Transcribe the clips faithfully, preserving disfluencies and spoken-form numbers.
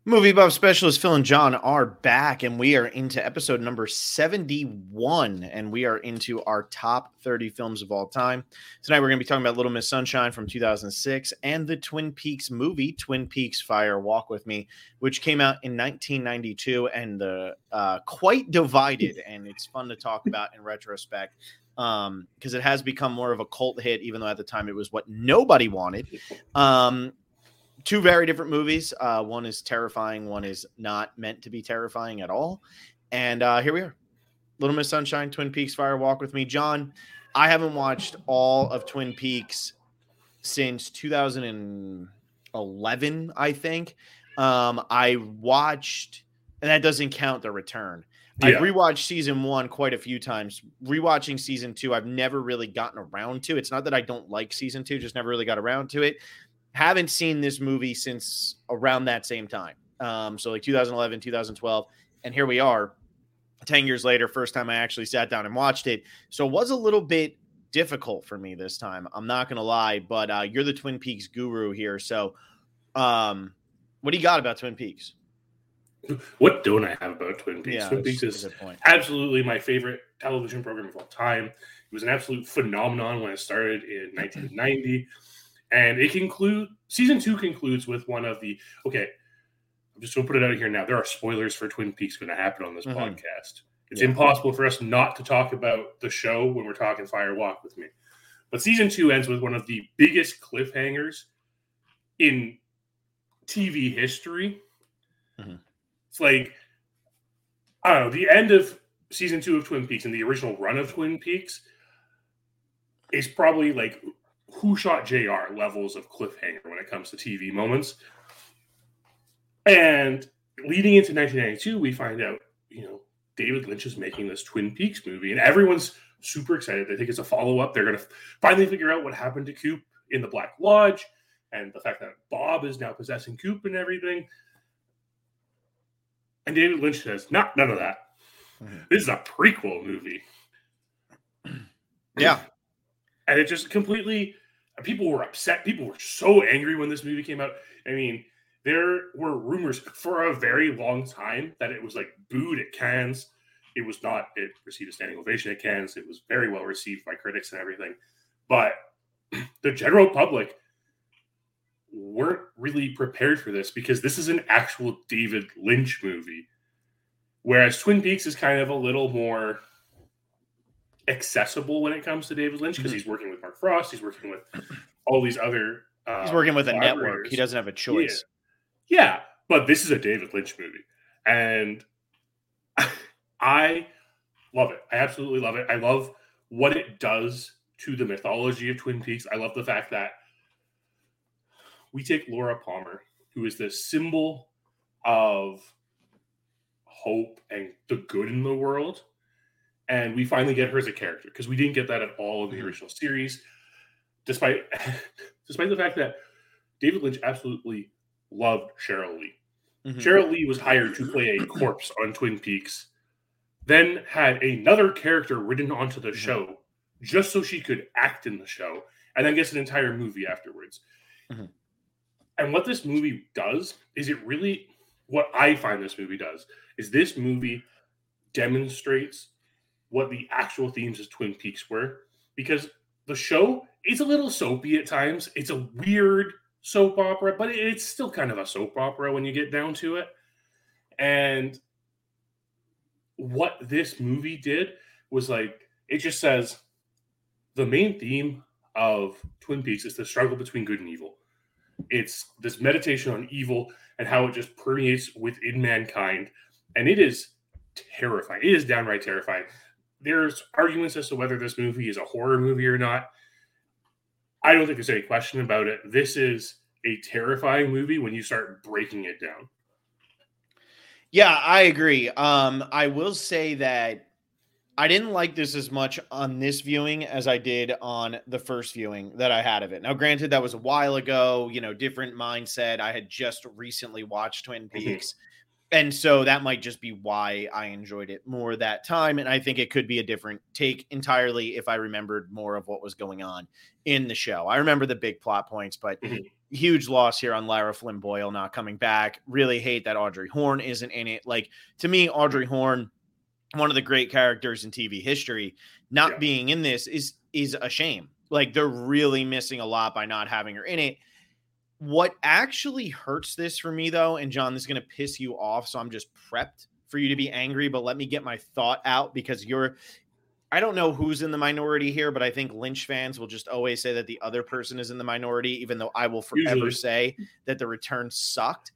Movie buff specialist Phil and John are back, and we are into episode number seventy-one, and we are into our top thirty films of all time. Tonight, we're going to be talking about Little Miss Sunshine from two thousand six and the Twin Peaks movie, Twin Peaks Fire Walk With Me, which came out in nineteen ninety-two and the uh, quite divided, and it's fun to talk about in retrospect um, because it has become more of a cult hit, even though at the time it was what nobody wanted. Um, Two very different movies. Uh, one is terrifying. One is not meant to be terrifying at all. And uh, here we are. Little Miss Sunshine, Twin Peaks Fire Walk With Me. John, I haven't watched all of Twin Peaks since two thousand eleven, I think. Um, I watched, and that doesn't count The Return. Yeah. I've rewatched season one quite a few times. Rewatching season two, I've never really gotten around to. It's not that I don't like season two, just never really got around to it. Haven't seen this movie since around that same time. Um, so like two thousand eleven, two thousand twelve. And here we are ten years later, first time I actually sat down and watched it. So it was a little bit difficult for me this time. I'm not going to lie, but uh, you're the Twin Peaks guru here. So um, what do you got about Twin Peaks? What don't I have about Twin Peaks? Yeah, Twin Peaks is absolutely my favorite television program of all time. It was an absolute phenomenon when it started in nineteen ninety. And it concludes, season two concludes with one of the, okay, I'm just going to put it out here now. There are spoilers for Twin Peaks going to happen on this mm-hmm. podcast. It's yeah. impossible for us not to talk about the show when we're talking Fire Walk With Me. But season two ends with one of the biggest cliffhangers in T V history. Mm-hmm. It's like, I don't know, the end of season two of Twin Peaks and the original run of Twin Peaks is probably like Who Shot J R levels of cliffhanger when it comes to T V moments. And leading into nineteen ninety-two, we find out, you know, David Lynch is making this Twin Peaks movie, and everyone's super excited. They think it's a follow-up. They're going to finally figure out what happened to Coop in the Black Lodge, and the fact that Bob is now possessing Coop and everything. And David Lynch says, nah, none of that. Mm-hmm. This is a prequel movie. Yeah. And it just completely... People were upset. People were so angry when this movie came out. I mean, there were rumors for a very long time that it was like booed at Cannes. It was not. It received a standing ovation at Cannes. It was very well received by critics and everything. But the general public weren't really prepared for this because this is an actual David Lynch movie. Whereas Twin Peaks is kind of a little more accessible when it comes to David Lynch because mm-hmm. he's working with Mark Frost, he's working with all these other uh, he's working with a network. He doesn't have a choice. Yeah. yeah, but this is a David Lynch movie, and I love it. I absolutely love it. I love what it does to the mythology of Twin Peaks. I love the fact that we take Laura Palmer, who is the symbol of hope and the good in the world, and we finally get her as a character because we didn't get that at all in the original series, despite despite the fact that David Lynch absolutely loved Cheryl Lee. Mm-hmm. Cheryl Lee was hired to play a corpse on Twin Peaks, then had another character written onto the mm-hmm. show just so she could act in the show, and then gets an entire movie afterwards. Mm-hmm. And what this movie does is it really, what I find this movie does, is this movie demonstrates what the actual themes of Twin Peaks were, because the show is a little soapy at times. It's a weird soap opera, but it's still kind of a soap opera when you get down to it. And what this movie did was like, it just says the main theme of Twin Peaks is the struggle between good and evil. It's this meditation on evil and how it just permeates within mankind. And it is terrifying. It is downright terrifying. There's arguments as to whether this movie is a horror movie or not. I don't think there's any question about it. This is a terrifying movie when you start breaking it down. Yeah, I agree. Um, I will say that I didn't like this as much on this viewing as I did on the first viewing that I had of it. Now, granted, that was a while ago, you know, different mindset. I had just recently watched Twin Peaks. Mm-hmm. And so that might just be why I enjoyed it more that time. And I think it could be a different take entirely if I remembered more of what was going on in the show. I remember the big plot points, but mm-hmm. huge loss here on Lara Flynn Boyle not coming back. Really hate that Audrey Horne isn't in it. Like, to me, Audrey Horne, one of the great characters in T V history, not yeah. being in this is is a shame. Like, they're really missing a lot by not having her in it. What actually hurts this for me, though, and John, this is going to piss you off, so I'm just prepped for you to be angry, but let me get my thought out, because you're, I don't know who's in the minority here, but I think Lynch fans will just always say that the other person is in the minority, even though I will forever Usually. say that the return sucked.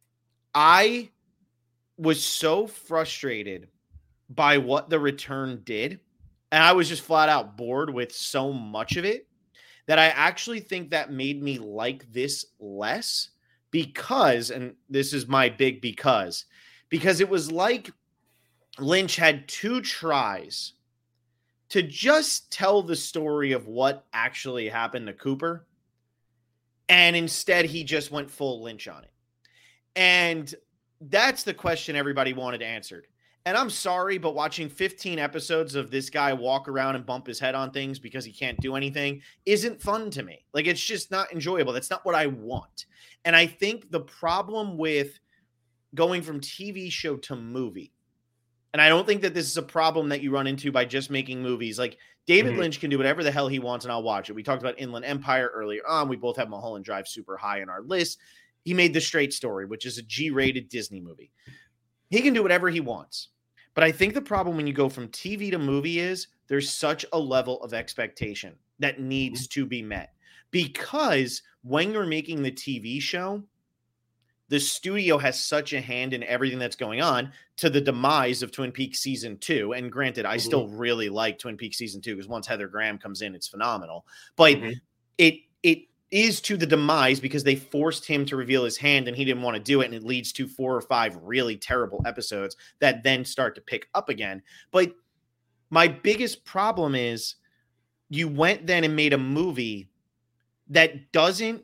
I was so frustrated by what the return did, and I was just flat out bored with so much of it, that I actually think that made me like this less, because, and this is my big because, because it was like Lynch had two tries to just tell the story of what actually happened to Cooper, and instead he just went full Lynch on it. And that's the question everybody wanted answered. And I'm sorry, but watching fifteen episodes of this guy walk around and bump his head on things because he can't do anything isn't fun to me. Like, it's just not enjoyable. That's not what I want. And I think the problem with going from T V show to movie, and I don't think that this is a problem that you run into by just making movies. Like, David mm-hmm. Lynch can do whatever the hell he wants, and I'll watch it. We talked about Inland Empire earlier on. We both have Mulholland Drive super high on our list. He made The Straight Story, which is a G-rated Disney movie. He can do whatever he wants. But I think the problem when you go from T V to movie is there's such a level of expectation that needs to be met. Because when you're making the T V show, the studio has such a hand in everything that's going on, to the demise of Twin Peaks season two. And granted, I mm-hmm. still really like Twin Peaks season two, because once Heather Graham comes in, it's phenomenal. But mm-hmm. it it is to the demise because they forced him to reveal his hand and he didn't want to do it. And it leads to four or five really terrible episodes that then start to pick up again. But my biggest problem is you went then and made a movie that doesn't,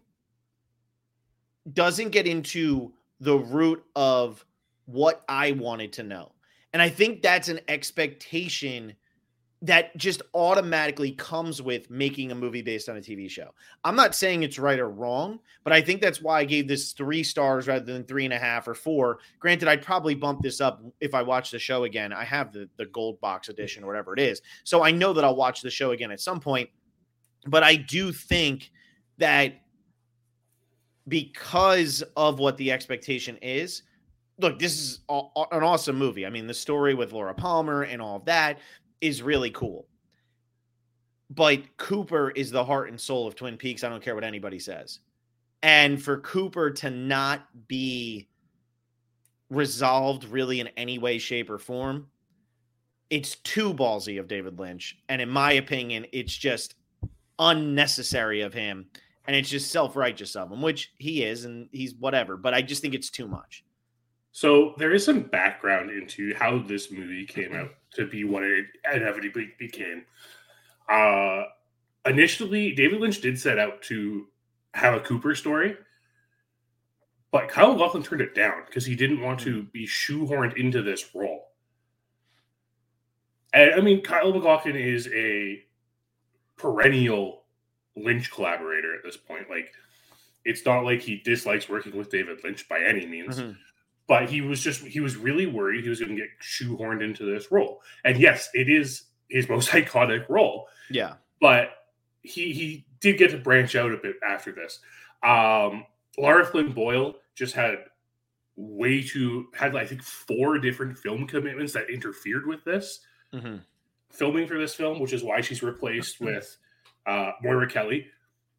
doesn't get into the root of what I wanted to know. And I think that's an expectation that just automatically comes with making a movie based on a T V show. I'm not saying it's right or wrong, but I think that's why I gave this three stars rather than three and a half or four. Granted, I'd probably bump this up if I watch the show again. I have the, the gold box edition or whatever it is. So I know that I'll watch the show again at some point, but I do think that because of what the expectation is, look, this is a, an awesome movie. I mean, the story with Laura Palmer and all of that is really cool. But Cooper is the heart and soul of Twin Peaks. I don't care what anybody says. And for Cooper to not be resolved really in any way, shape, or form, it's too ballsy of David Lynch. And in my opinion, it's just unnecessary of him. And it's just self-righteous of him, which he is, and he's whatever. But I just think it's too much. So there is some background into how this movie came out to be what it inevitably became. Uh, initially, David Lynch did set out to have a Cooper story, but Kyle MacLachlan turned it down because he didn't want to be shoehorned into this role. And I mean, Kyle MacLachlan is a perennial Lynch collaborator at this point. Like, it's not like he dislikes working with David Lynch by any means. Mm-hmm. But he was just, he was really worried he was going to get shoehorned into this role. And yes, it is his most iconic role. Yeah. But he he did get to branch out a bit after this. Um, Lara Flynn Boyle just had way too, had I think four different film commitments that interfered with this. Mm-hmm. Filming for this film, which is why she's replaced with uh, Moira Kelly.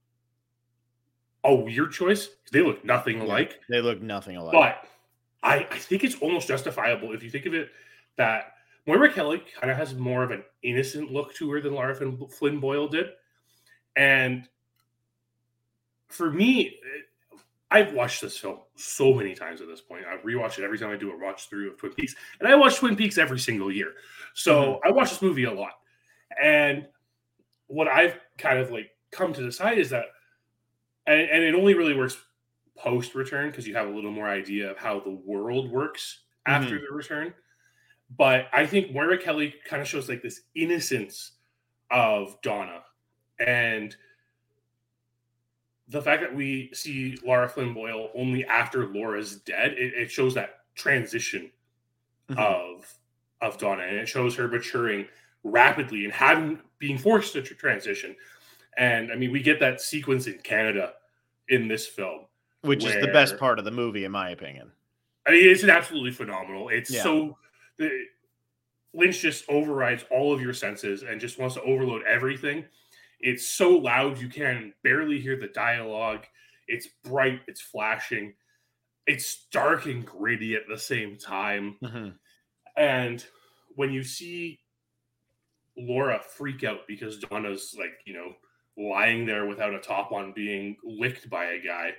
A weird choice. They look nothing alike. They look nothing alike. But I, I think it's almost justifiable if you think of it that Moira Kelly kind of has more of an innocent look to her than Lara Flynn Boyle did. And for me, I've watched this film so many times at this point. I rewatch it every time I do a watch through of Twin Peaks. And I watch Twin Peaks every single year. So mm-hmm. I watch this movie a lot. And what I've kind of like come to decide is that, and, and it only really works post-return because you have a little more idea of how the world works after mm-hmm. the return. But I think Moira Kelly kind of shows like this innocence of Donna. And the fact that we see Lara Flynn Boyle only after Laura's dead, it, it shows that transition mm-hmm. of of Donna, and it shows her maturing rapidly and having being forced to transition. And I mean, we get that sequence in Canada in this film, which where, is the best part of the movie, in my opinion. I mean, it's absolutely phenomenal. It's yeah. so the, Lynch just overrides all of your senses and just wants to overload everything. It's so loud you can barely hear the dialogue. It's bright, it's flashing, it's dark and gritty at the same time. Mm-hmm. And when you see Laura freak out because Donna's like, you know, lying there without a top on, being licked by a guy,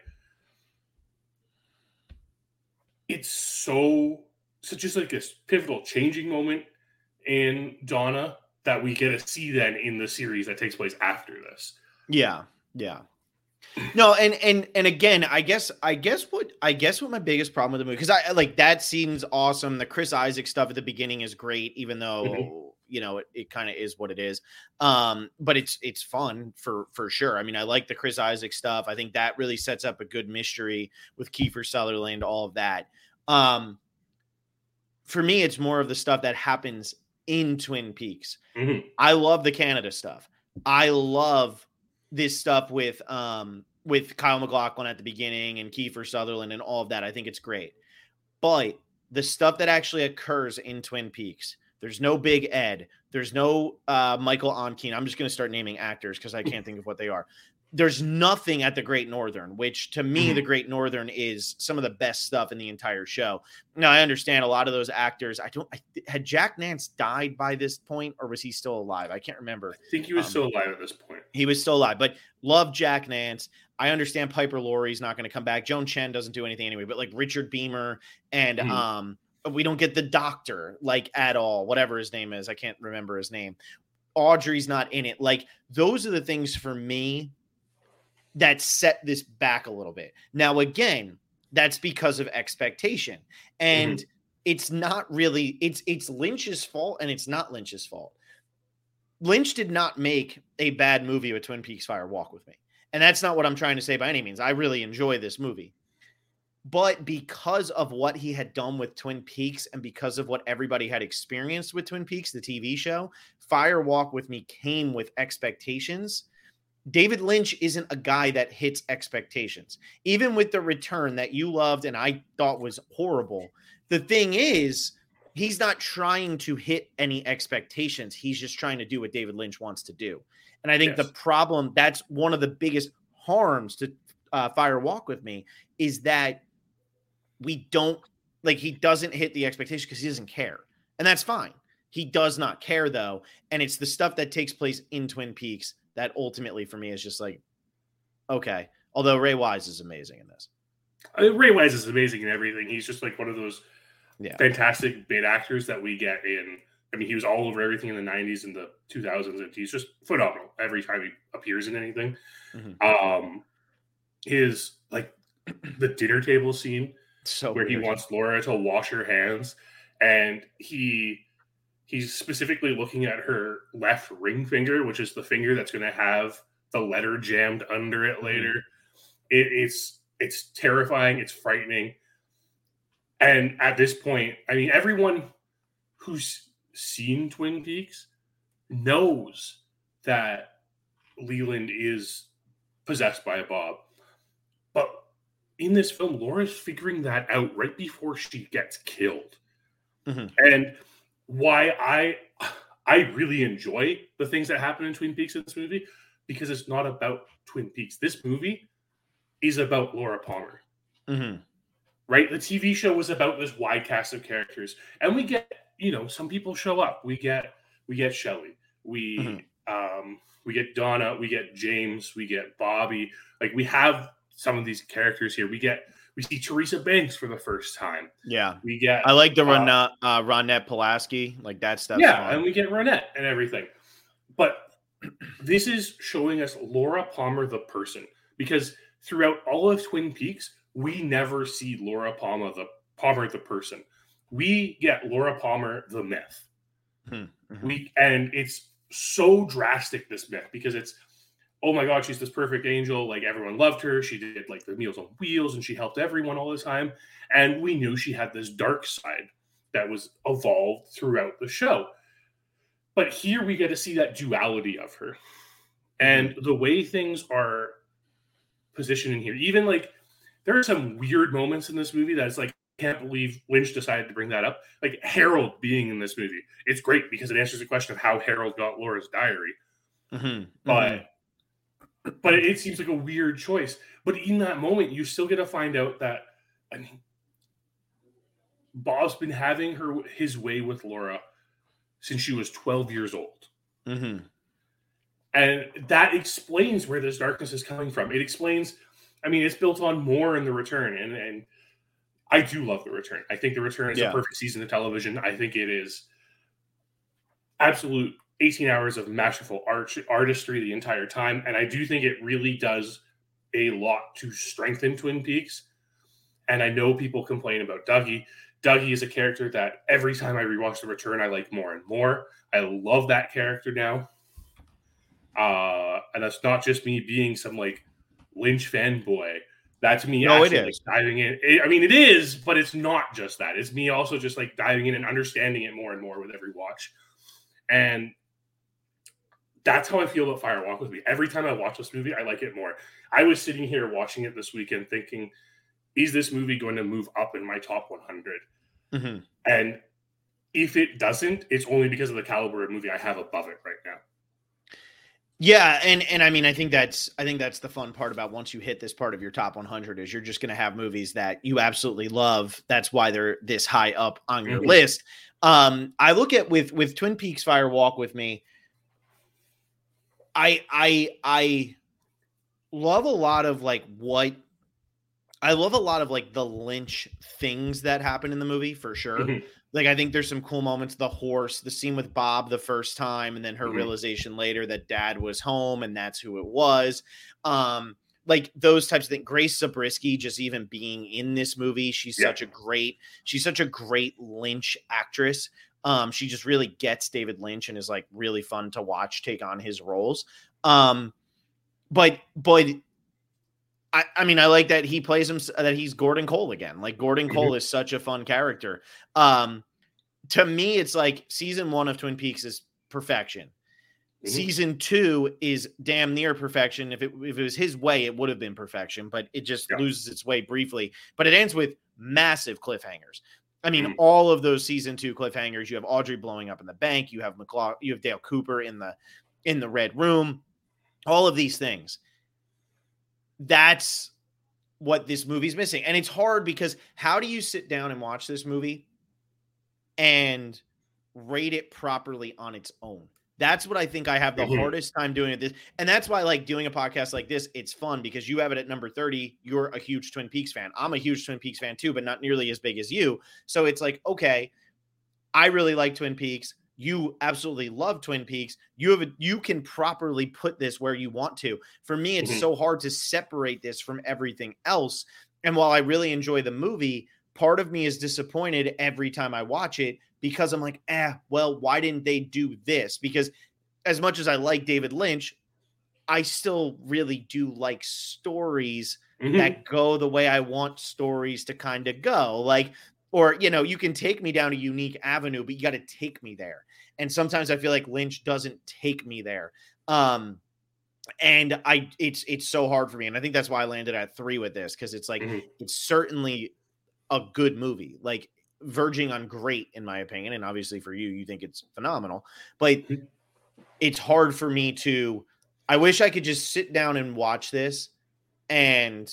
it's so, so just like this pivotal changing moment in Donna that we get to see then in the series that takes place after this. Yeah. Yeah. No, and and and again, I guess I guess what I guess what my biggest problem with the movie, because I like that scene's awesome. The Chris Isaac stuff at the beginning is great, even though mm-hmm. you know it, it kind of is what it is. Um, but it's it's fun for for sure. I mean, I like the Chris Isaac stuff. I think that really sets up a good mystery with Kiefer Sutherland, all of that. Um, for me, it's more of the stuff that happens in Twin Peaks. Mm-hmm. I love the Canada stuff. I love this stuff with um with Kyle MacLachlan at the beginning and Kiefer Sutherland and all of that. I think it's great. But the stuff that actually occurs in Twin Peaks, there's no Big Ed. There's no uh, Michael Onkeen. I'm just going to start naming actors because I can't think of what they are. There's nothing at the Great Northern, which to me, mm-hmm. the Great Northern is some of the best stuff in the entire show. Now, I understand a lot of those actors. I don't, I, had Jack Nance died by this point or was he still alive? I can't remember. I think he was um, still alive at this point. He was still alive, but love Jack Nance. I understand Piper Laurie's not going to come back. Joan Chen doesn't do anything anyway, but like Richard Beamer and mm-hmm. um, we don't get the doctor like at all, whatever his name is. I can't remember his name. Audrey's not in it. Like those are the things for me that set this back a little bit. Now, again, that's because of expectation. And mm-hmm. it's not really, it's, it's Lynch's fault and it's not Lynch's fault. Lynch did not make a bad movie with Twin Peaks Fire Walk with Me. And that's not what I'm trying to say by any means. I really enjoy this movie. But because of what he had done with Twin Peaks and because of what everybody had experienced with Twin Peaks, the T V show, Fire Walk with Me came with expectations. David Lynch isn't a guy that hits expectations. Even with The Return that you loved and I thought was horrible, the thing is, he's not trying to hit any expectations. He's just trying to do what David Lynch wants to do. And I think yes. the problem, that's one of the biggest harms to uh, Fire Walk with Me, is that we don't, like, he doesn't hit the expectation because he doesn't care. And that's fine. He does not care, though. And it's the stuff that takes place in Twin Peaks that ultimately for me is just like, okay. Although Ray Wise is amazing in this. I mean, Ray Wise is amazing in everything. He's just like one of those yeah. fantastic bit actors that we get in. I mean, he was all over everything in the nineties and the two thousands, and he's just phenomenal every time he appears in anything. Mm-hmm. Um, his like the dinner table scene so where weird. he wants Laura to wash her hands, and he he's specifically looking at her left ring finger, which is the finger that's going to have the letter jammed under it later. Mm-hmm. It, it's it's terrifying. It's frightening. And at this point, I mean, everyone who's seen Twin Peaks knows that Leland is possessed by a Bob. But in this film, Laura's figuring that out right before she gets killed. Mm-hmm. And why I I really enjoy the things that happen in Twin Peaks in this movie, because it's not about Twin Peaks. This movie is about Laura Palmer. Mm-hmm. Right? The T V show was about this wide cast of characters. And we get, you know, some people show up. We get we get Shelley. We mm-hmm. um we get Donna, we get James, we get Bobby. Like, we have some of these characters here. We get we see Teresa Banks for the first time. Yeah. We get I like the uh, Ronette, uh, Ronette Pulaski, like that stuff. Yeah, fun. And we get Ronette and everything. But this is showing us Laura Palmer the person, because throughout all of Twin Peaks, we never see Laura Palmer the Palmer the person. We get Laura Palmer the myth. Mm-hmm. We and it's so drastic, this myth, because it's oh my God, she's this perfect angel. Like everyone loved her. She did like the Meals on Wheels and she helped everyone all the time. And we knew she had this dark side that was evolved throughout the show. But here we get to see that duality of her. And mm-hmm. the way things are positioned in here, even like there are some weird moments in this movie that's like, I can't believe Lynch decided to bring that up. Like Harold being in this movie. It's great because it answers the question of how Harold got Laura's diary. Mm-hmm. But mm-hmm. But it seems like a weird choice. But in that moment, you still get to find out that, I mean, Bob's been having her his way with Laura since she was twelve years old. Mm-hmm. And that explains where this darkness is coming from. It explains, I mean, it's built on more in The Return. And, and I do love The Return. I think The Return is yeah. a perfect season of television. I think it is absolute eighteen hours of masterful art, artistry the entire time. And I do think it really does a lot to strengthen Twin Peaks. And I know people complain about Dougie. Dougie is a character that every time I rewatch The Return, I like more and more. I love that character now. Uh, and that's not just me being some like Lynch fanboy. That's me no, actually it like, is. diving in. It, I mean, it is, but it's not just that. It's me also just like diving in and understanding it more and more with every watch. And that's how I feel about Fire Walk with Me. Every time I watch this movie, I like it more. I was sitting here watching it this weekend thinking, is this movie going to move up in my top one hundred? Mm-hmm. And if it doesn't, it's only because of the caliber of movie I have above it right now. Yeah, and and I mean, I think that's I think that's the fun part about once you hit this part of your top one hundred is you're just going to have movies that you absolutely love. That's why they're this high up on your mm-hmm. list. Um, I look at with with Twin Peaks Fire Walk with Me. I I I love a lot of like what I love a lot of like the Lynch things that happen in the movie for sure. Mm-hmm. Like I think there's some cool moments. The horse, the scene with Bob the first time, and then her mm-hmm. realization later that Dad was home and that's who it was. Um, like those types of things. Grace Zabriskie just even being in this movie, she's yeah. such a great, she's such a great Lynch actress. Um, she just really gets David Lynch and is like really fun to watch take on his roles. Um, but, but I, I mean, I like that he plays him, that he's Gordon Cole again. Like Gordon Cole mm-hmm. is such a fun character. Um, to me, it's like season one of Twin Peaks is perfection. Mm-hmm. Season two is damn near perfection. If it, if it was his way, it would have been perfection, but it just yeah. loses its way briefly, but it ends with massive cliffhangers. I mean, mm-hmm. all of those season two cliffhangers, you have Audrey blowing up in the bank. You have McLaughlin, you have Dale Cooper in the, in the red room, all of these things. That's what this movie's missing. And it's hard because how do you sit down and watch this movie and rate it properly on its own? That's what I think I have the mm-hmm. hardest time doing at this. And that's why, like, doing a podcast like this, it's fun because you have it at number thirty. You're a huge Twin Peaks fan. I'm a huge Twin Peaks fan too, but not nearly as big as you. So it's like, okay, I really like Twin Peaks. You absolutely love Twin Peaks. You have a, you can properly put this where you want to. For me, it's mm-hmm. so hard to separate this from everything else. And while I really enjoy the movie, part of me is disappointed every time I watch it because I'm like, eh, well, why didn't they do this? Because as much as I like David Lynch, I still really do like stories mm-hmm. that go the way I want stories to kind of go. Like, or, you know, you can take me down a unique avenue, but you got to take me there. And sometimes I feel like Lynch doesn't take me there. Um, and I, it's, it's so hard for me. And I think that's why I landed at three with this. Cause it's like, mm-hmm. it's certainly a good movie, like verging on great in my opinion. And obviously for you, you think it's phenomenal, but mm-hmm. it's hard for me to, I wish I could just sit down and watch this and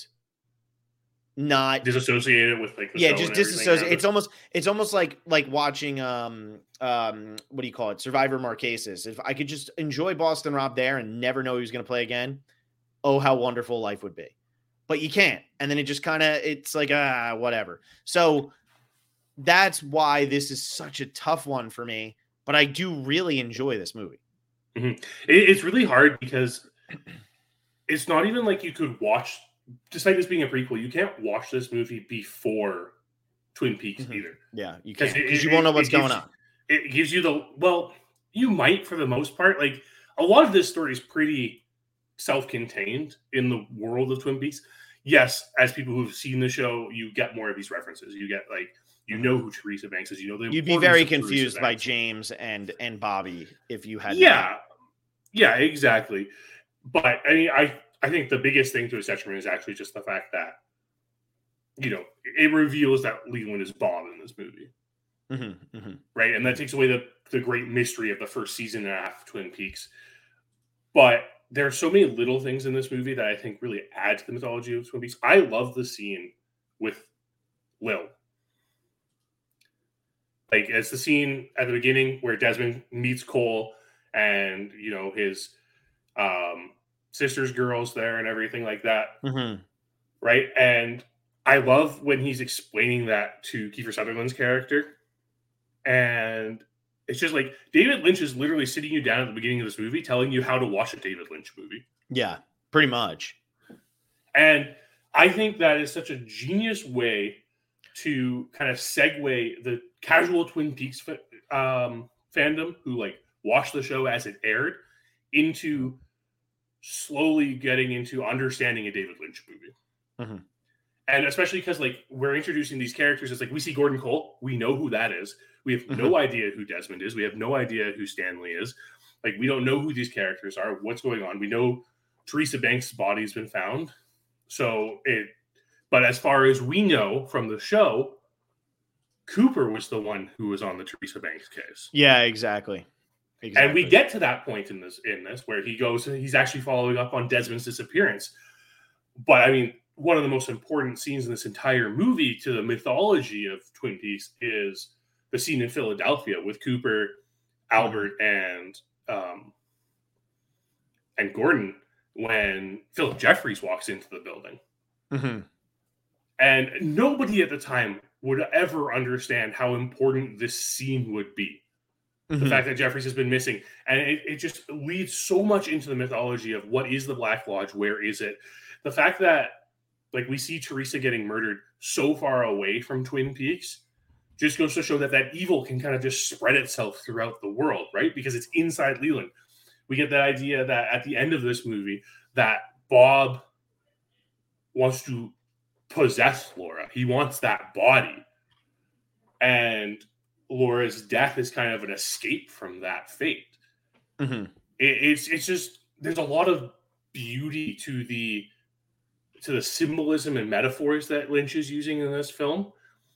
not disassociated with like the yeah just disassociate. It's almost it's almost like like watching um um what do you call it Survivor Marquesas. If I could just enjoy Boston Rob there and never know he was going to play again, oh how wonderful life would be. But you can't, and then it just kind of it's like ah whatever. So that's why this is such a tough one for me, but I do really enjoy this movie. Mm-hmm. it, it's really hard because it's not even like you could watch, despite this being a prequel, you can't watch this movie before Twin Peaks mm-hmm. either. Yeah, you can't because you won't know what's going gives, on. It gives you the well, you might for the most part. Like a lot of this story is pretty self-contained in the world of Twin Peaks. Yes, as people who've seen the show, you get more of these references. You get like you know who Teresa Banks is. You know the You'd be very confused by James and and Bobby if you had. Yeah, not. yeah, exactly. But I mean, I I think the biggest thing to his detriment is actually just the fact that you know it reveals that Leland is Bob in this movie, mm-hmm, mm-hmm. right? And that takes away the the great mystery of the first season and a half of Twin Peaks. But there are so many little things in this movie that I think really add to the mythology of Twin Peaks. I love the scene with Lil. Like, it's the scene at the beginning where Desmond meets Cole and, you know, his um, sister's girls there and everything like that. Mm-hmm. Right? And I love when he's explaining that to Kiefer Sutherland's character. And it's just like David Lynch is literally sitting you down at the beginning of this movie telling you how to watch a David Lynch movie. Yeah, pretty much. And I think that is such a genius way to kind of segue the casual Twin Peaks um, fandom who like watched the show as it aired into slowly getting into understanding a David Lynch movie. Mm-hmm. And especially because like we're introducing these characters. It's like we see Gordon Cole. We know who that is. We have mm-hmm. no idea who Desmond is. We have no idea who Stanley is. Like, we don't know who these characters are, what's going on. We know Teresa Banks' body has been found. So it, but as far as we know from the show, Cooper was the one who was on the Teresa Banks case. Yeah, exactly. Exactly. And we get to that point in this, in this, where he goes, he's actually following up on Desmond's disappearance. But I mean, one of the most important scenes in this entire movie to the mythology of Twin Peaks is the scene in Philadelphia with Cooper, Albert, and um, and Gordon when Philip Jeffries walks into the building. Mm-hmm. And nobody at the time would ever understand how important this scene would be. Mm-hmm. The fact that Jeffries has been missing. And it, it just leads so much into the mythology of what is the Black Lodge? Where is it? The fact that like we see Teresa getting murdered so far away from Twin Peaks just goes to show that that evil can kind of just spread itself throughout the world, right? Because it's inside Leland. We get that idea that at the end of this movie, that Bob wants to possess Laura. He wants that body. And Laura's death is kind of an escape from that fate. Mm-hmm. It, it's it's just, there's a lot of beauty to the to the symbolism and metaphors that Lynch is using in this film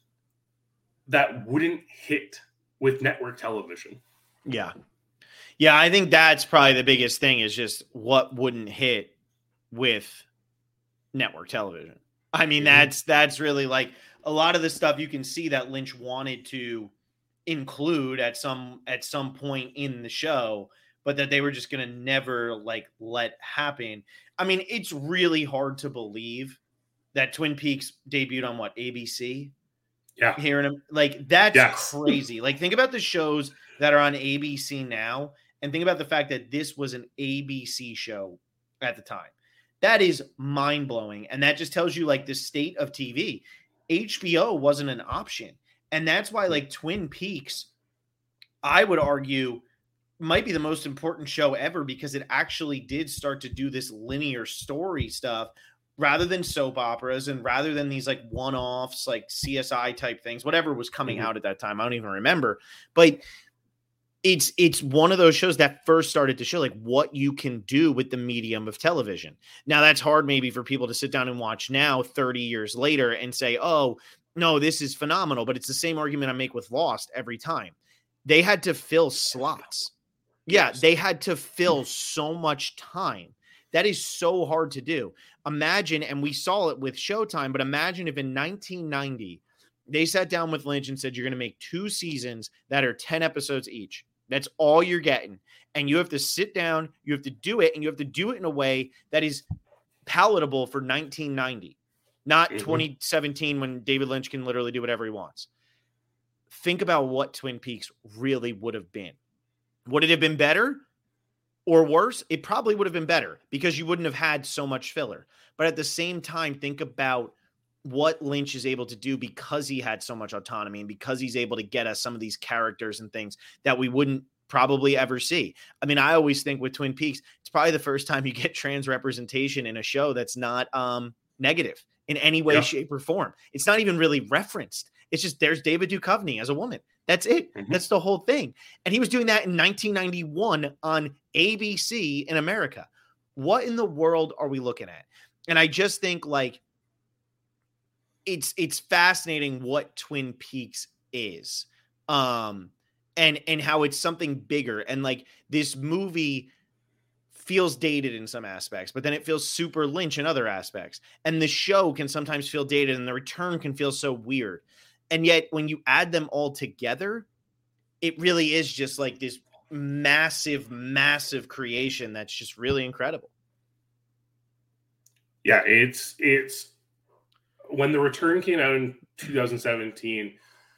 that wouldn't hit with network television. Yeah. Yeah, I think that's probably the biggest thing is just what wouldn't hit with network television. I mean, mm-hmm. that's that's really like a lot of the stuff you can see that Lynch wanted to include at some at some point in the show, but that they were just going to never like let happen. I mean, it's really hard to believe that Twin Peaks debuted on what, A B C? Yeah. Hearing them like that's yes. crazy. Like think about the shows that are on A B C now and think about the fact that this was an A B C show at the time. That is mind-blowing. And that just tells you like the state of T V. H B O wasn't an option. And that's why like Twin Peaks, I would argue, might be the most important show ever because it actually did start to do this linear story stuff rather than soap operas and rather than these like one-offs, like C S I type things, whatever was coming mm-hmm. out at that time. I don't even remember, but it's, it's one of those shows that first started to show like what you can do with the medium of television. Now that's hard maybe for people to sit down and watch now thirty years later and say, oh no, this is phenomenal, but it's the same argument I make with Lost every time. They had to fill slots. Yeah, yes. They had to fill so much time. That is so hard to do. Imagine, and we saw it with Showtime, but imagine if in nineteen ninety, they sat down with Lynch and said, you're going to make two seasons that are ten episodes each. That's all you're getting. And you have to sit down, you have to do it, and you have to do it in a way that is palatable for nineteen ninety, not mm-hmm. twenty seventeen when David Lynch can literally do whatever he wants. Think about what Twin Peaks really would have been. Would it have been better or worse? It probably would have been better because you wouldn't have had so much filler. But at the same time, think about what Lynch is able to do because he had so much autonomy and because he's able to get us some of these characters and things that we wouldn't probably ever see. I mean, I always think with Twin Peaks, it's probably the first time you get trans representation in a show that's not um, negative in any way, Yeah. shape, or form. It's not even really referenced. It's just there's David Duchovny as a woman. That's it. Mm-hmm. That's the whole thing. And he was doing that in nineteen ninety-one on A B C in America. What in the world are we looking at? And I just think like it's it's fascinating what Twin Peaks is. Um and and how it's something bigger, and like this movie feels dated in some aspects, but then it feels super Lynch in other aspects. And the show can sometimes feel dated, and the return can feel so weird. And yet when you add them all together, it really is just like this massive, massive creation that's just really incredible. Yeah, it's it's when the return came out in two thousand seventeen,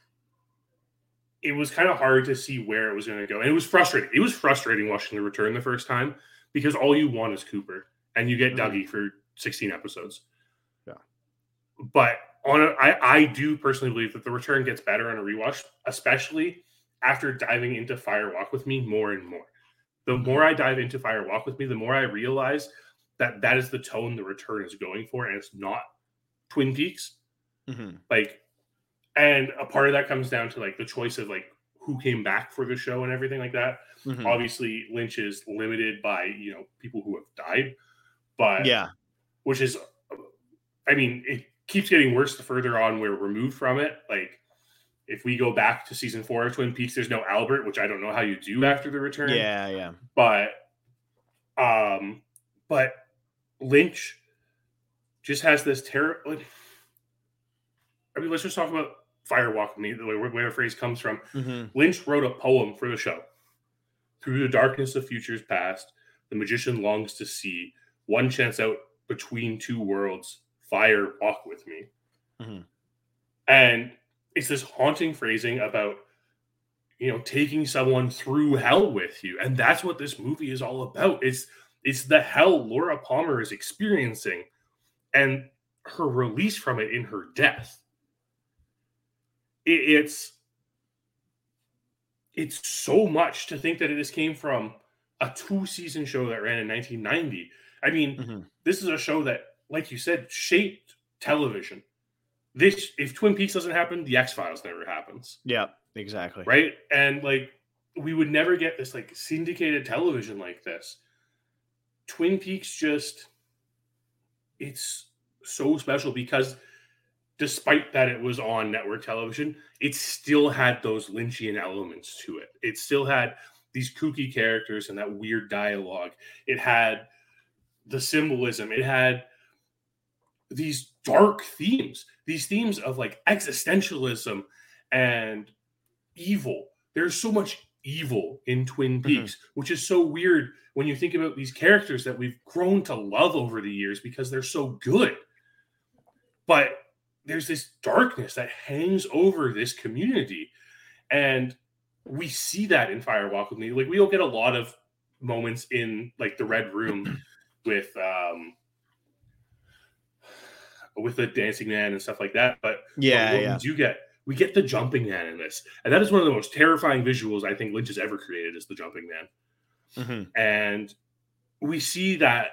it was kind of hard to see where it was going to go. And it was frustrating. It was frustrating watching the return the first time, because all you want is Cooper, and you get mm-hmm. Dougie for sixteen episodes. Yeah. But on a, I, I do personally believe that the return gets better on a rewatch, especially after diving into Fire Walk with Me more and more. The more I dive into Fire Walk with Me, the more I realize that that is the tone the return is going for, and it's not Twin Peaks. Mm-hmm. Like, and a part of that comes down to like the choice of like who came back for the show and everything like that. Mm-hmm. Obviously, Lynch is limited by, you know, people who have died, but yeah, which is, I mean, it keeps getting worse the further on we're removed from it. Like, if we go back to season four of Twin Peaks, there's no Albert, which I don't know how you do after the return. Yeah, yeah. But, um, but Lynch just has this terror. Like, I mean, let's just talk about Fire Walk with Me, the way where the phrase comes from. Mm-hmm. Lynch wrote a poem for the show. Through the darkness of futures past, the magician longs to see one chance out between two worlds. Fire walk with me. Mm-hmm. And it's this haunting phrasing about, you know, taking someone through hell with you. And that's what this movie is all about. It's, it's the hell Laura Palmer is experiencing and her release from it in her death. It, it's, it's so much to think that this came from a two-season show that ran in nineteen ninety. I mean, mm-hmm. this is a show that, like you said, shaped television. This, if Twin Peaks doesn't happen, The X-Files never happens. Yeah, exactly. Right? And like, we would never get this like syndicated television like this. Twin Peaks just, it's so special because despite that it was on network television, it still had those Lynchian elements to it. It still had these kooky characters and that weird dialogue. It had the symbolism. It had these dark themes, these themes of like existentialism and evil. There's so much evil in Twin Peaks, mm-hmm. which is so weird when you think about these characters that we've grown to love over the years because they're so good. But there's this darkness that hangs over this community. And we see that in Fire Walk with Me. Like, we don't get a lot of moments in like the Red Room with um with the dancing man and stuff like that. But yeah, what yeah. we do get, we get the jumping man in this. And that is one of the most terrifying visuals I think Lynch has ever created, is the jumping man. Mm-hmm. And we see that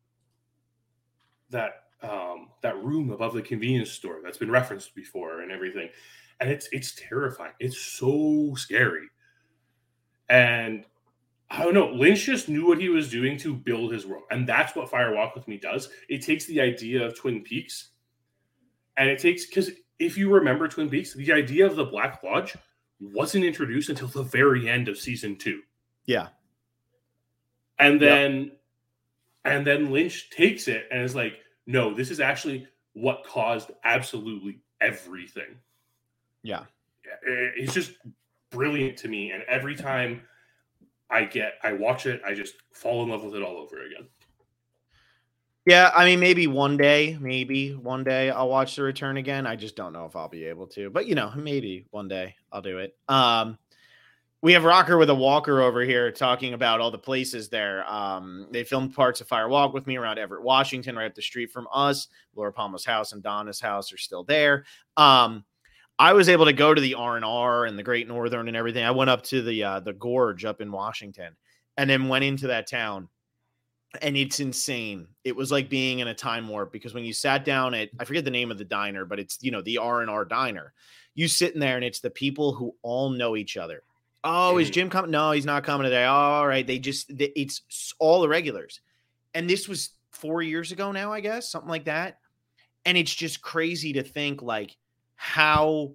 that um, that room above the convenience store that's been referenced before and everything. And it's it's terrifying. It's so scary. And I don't know, Lynch just knew what he was doing to build his world. And that's what Fire Walk with Me does. It takes the idea of Twin Peaks, and it takes, because if you remember Twin Peaks, the idea of the Black Lodge wasn't introduced until the very end of season two. Yeah. And then, yep. and then Lynch takes it and is like, no, this is actually what caused absolutely everything. Yeah. It's just brilliant to me. And every time I get, I watch it, I just fall in love with it all over again. Yeah, I mean, maybe one day, maybe one day I'll watch The Return again. I just don't know if I'll be able to, but you know, maybe one day I'll do it. Um, we have Rocker with a Walker over here talking about all the places there. Um, they filmed parts of Fire Walk with Me around Everett, Washington, right up the street from us. Laura Palmer's house and Donna's house are still there. Um, I was able to go to the R and R and the Great Northern and everything. I went up to the uh, the Gorge up in Washington, and then went into that town, and it's insane. It was like being in a time warp, because when you sat down at, I forget the name of the diner, but it's, you know, the R and R diner. You sit in there, and it's the people who all know each other. Oh, is Jim coming? No, he's not coming today. Oh, all right. They just, it's all the regulars. And this was four years ago now, I guess, something like that. And it's just crazy to think like how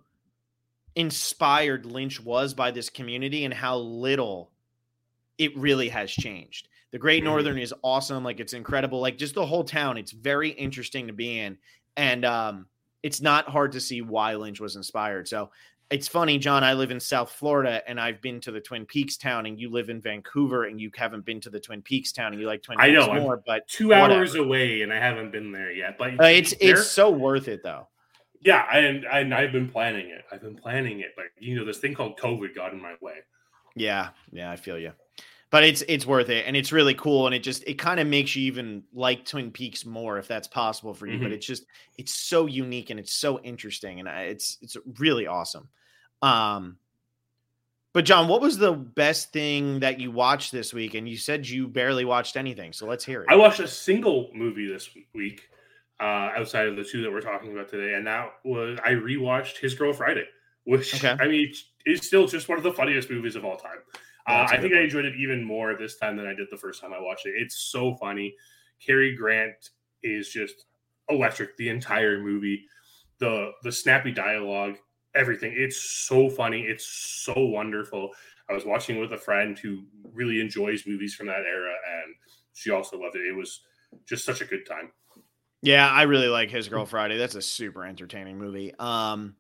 inspired Lynch was by this community and how little it really has changed. The Great Northern is awesome. Like, it's incredible. Like, just the whole town, it's very interesting to be in. And um, it's not hard to see why Lynch was inspired. So it's funny, John, I live in South Florida, and I've been to the Twin Peaks town, and you live in Vancouver, and you haven't been to the Twin Peaks town, and you like Twin Peaks I know, more, I'm but two whatever. hours away, and I haven't been there yet. But uh, it's it's so worth it, though. Yeah, and, and I've been planning it. I've been planning it, but you know, this thing called COVID got in my way. Yeah, yeah, I feel you. But it's it's worth it, and it's really cool, and it just it kind of makes you even like Twin Peaks more, if that's possible for you. Mm-hmm. But it's just it's so unique, and it's so interesting, and it's it's really awesome. Um, but John, what was the best thing that you watched this week? And you said you barely watched anything, so let's hear it. I watched a single movie this week, uh, outside of the two that we're talking about today, and that was I rewatched His Girl Friday, which okay. I mean is still just one of the funniest movies of all time. Uh, I think one. I enjoyed it even more this time than I did the first time I watched it. It's so funny. Cary Grant is just electric the entire movie. The the snappy dialogue, everything. It's so funny. It's so wonderful. I was watching with a friend who really enjoys movies from that era, and she also loved it. It was just such a good time. Yeah, I really like His Girl Friday. That's a super entertaining movie. Um,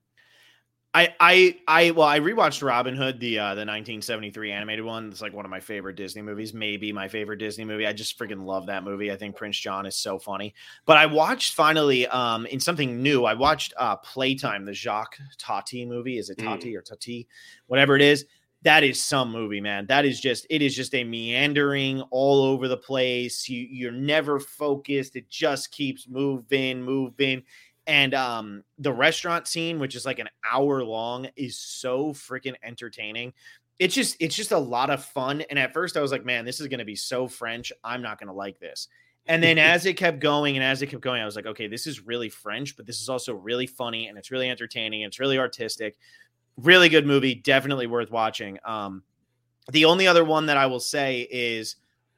I, I, I, well, I rewatched Robin Hood, the uh, the nineteen seventy-three animated one. It's like one of my favorite Disney movies, maybe my favorite Disney movie. I just freaking love that movie. I think Prince John is so funny. But I watched finally um, in something new. I watched uh, Playtime, the Jacques Tati movie. Is it Tati mm. or Tati? Whatever it is. That is some movie, man. That is just, it is just a meandering all over the place. You, you're never focused. It just keeps moving, moving. And um, the restaurant scene, which is like an hour long, is so freaking entertaining. It's just, it's just a lot of fun. And at first I was like, man, this is going to be so French. I'm not going to like this. And then as it kept going and as it kept going, I was like, okay, this is really French, but this is also really funny, and it's really entertaining. It's really artistic. Really good movie. Definitely worth watching. Um, the only other one that I will say is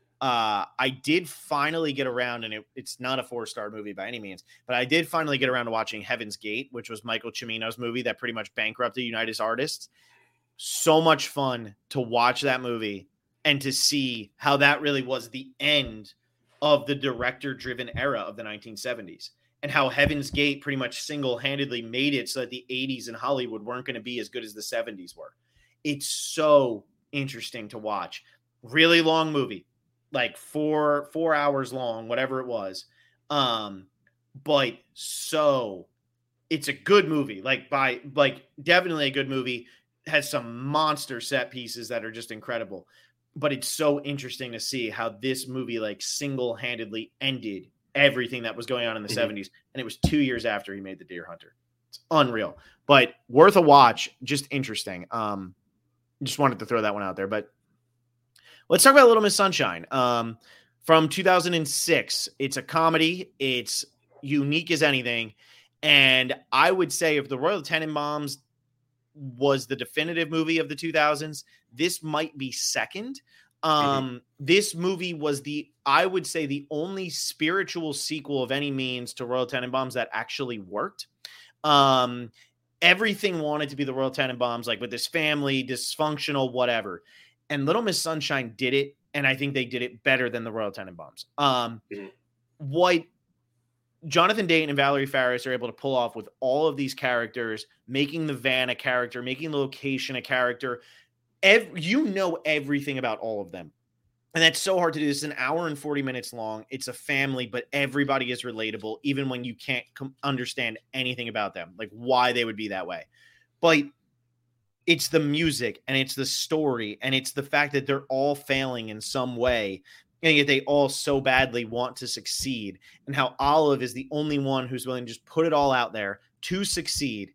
uh, I did finally get around, and it, it's not a four-star movie by any means, but I did finally get around to watching Heaven's Gate, which was Michael Cimino's movie that pretty much bankrupted United Artists. So much fun to watch that movie and to see how that really was the end of the director-driven era of the nineteen seventies. And how Heaven's Gate pretty much single-handedly made it so that the eighties in Hollywood weren't going to be as good as the seventies were. It's so interesting to watch. Really long movie, like four four hours long, whatever it was. Um, but so it's a good movie. Like by like definitely a good movie. Has some monster set pieces that are just incredible. But it's so interesting to see how this movie like single-handedly ended everything that was going on in the mm-hmm. seventies, and it was two years after he made The Deer Hunter. It's unreal, but worth a watch. Just interesting. Um, just wanted to throw that one out there, but let's talk about Little Miss Sunshine. Um, from two thousand six, it's a comedy. It's unique as anything, and I would say if the Royal Tenenbaums was the definitive movie of the two thousands, this might be second. Um, mm-hmm. This movie was the, I would say, the only spiritual sequel of any means to Royal Tenenbaums that actually worked. Um, everything wanted to be the Royal Tenenbaums, like with this family, dysfunctional, whatever. And Little Miss Sunshine did it, and I think they did it better than the Royal Tenenbaums. Um, mm-hmm. What Jonathan Dayton and Valerie Faris are able to pull off with all of these characters, making the van a character, making the location a character, Every, you know everything about all of them. And that's so hard to do. This is an hour and forty minutes long. It's a family, but everybody is relatable, even when you can't com- understand anything about them, like why they would be that way. But it's the music, and it's the story, and it's the fact that they're all failing in some way, and yet they all so badly want to succeed, and how Olive is the only one who's willing to just put it all out there to succeed.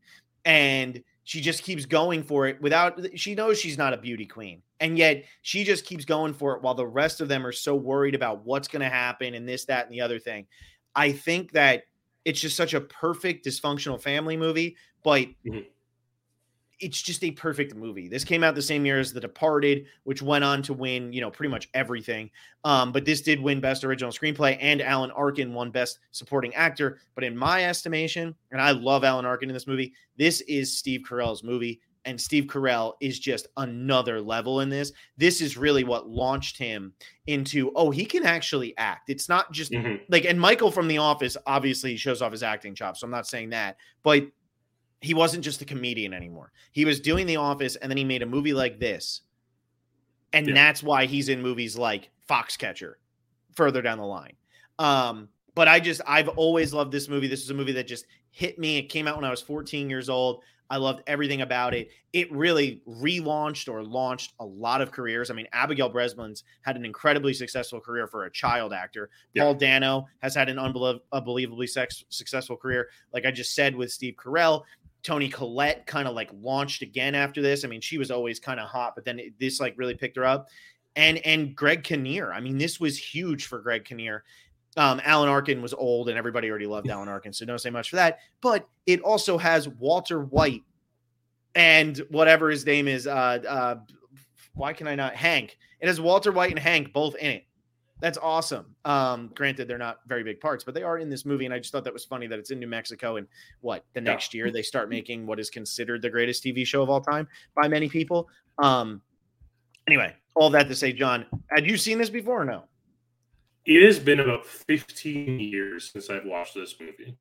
and she just keeps going for it without, she knows she's not a beauty queen. And yet she just keeps going for it while the rest of them are so worried about what's going to happen and this, that, and the other thing. I think that it's just such a perfect dysfunctional family movie, but mm-hmm. it's just a perfect movie. This came out the same year as The Departed, which went on to win, you know, pretty much everything. Um, but this did win Best Original Screenplay, and Alan Arkin won Best Supporting Actor. But in my estimation, and I love Alan Arkin in this movie, this is Steve Carell's movie. And Steve Carell is just another level in this. This is really what launched him into, oh, he can actually act. It's not just mm-hmm. like, and Michael from The Office obviously shows off his acting chops, so I'm not saying that. But he wasn't just a comedian anymore. He was doing The Office, and then he made a movie like this. And yeah. that's why he's in movies like Foxcatcher further down the line. Um, but I just, I've always loved this movie. This is a movie that just hit me. It came out when I was fourteen years old. I loved everything about it. It really relaunched or launched a lot of careers. I mean, Abigail Breslin's had an incredibly successful career for a child actor. Yeah. Paul Dano has had an unbelie- unbelievably sex- successful career. Like I just said with Steve Carell, Toni Collette kind of like launched again after this. I mean, she was always kind of hot, but then it, this like really picked her up. And and Greg Kinnear. I mean, this was huge for Greg Kinnear. Um, Alan Arkin was old, and everybody already loved Alan Arkin, so don't say much for that. But it also has Walter White and whatever his name is. Uh, uh, why can I not? Hank. It has Walter White and Hank both in it. That's awesome. Um, granted, they're not very big parts, but they are in this movie, and I just thought that was funny that it's in New Mexico, and what, the yeah. next year they start making what is considered the greatest T V show of all time by many people. Um, anyway, all that to say, John, had you seen this before or no? It has been about fifteen years since I've watched this movie.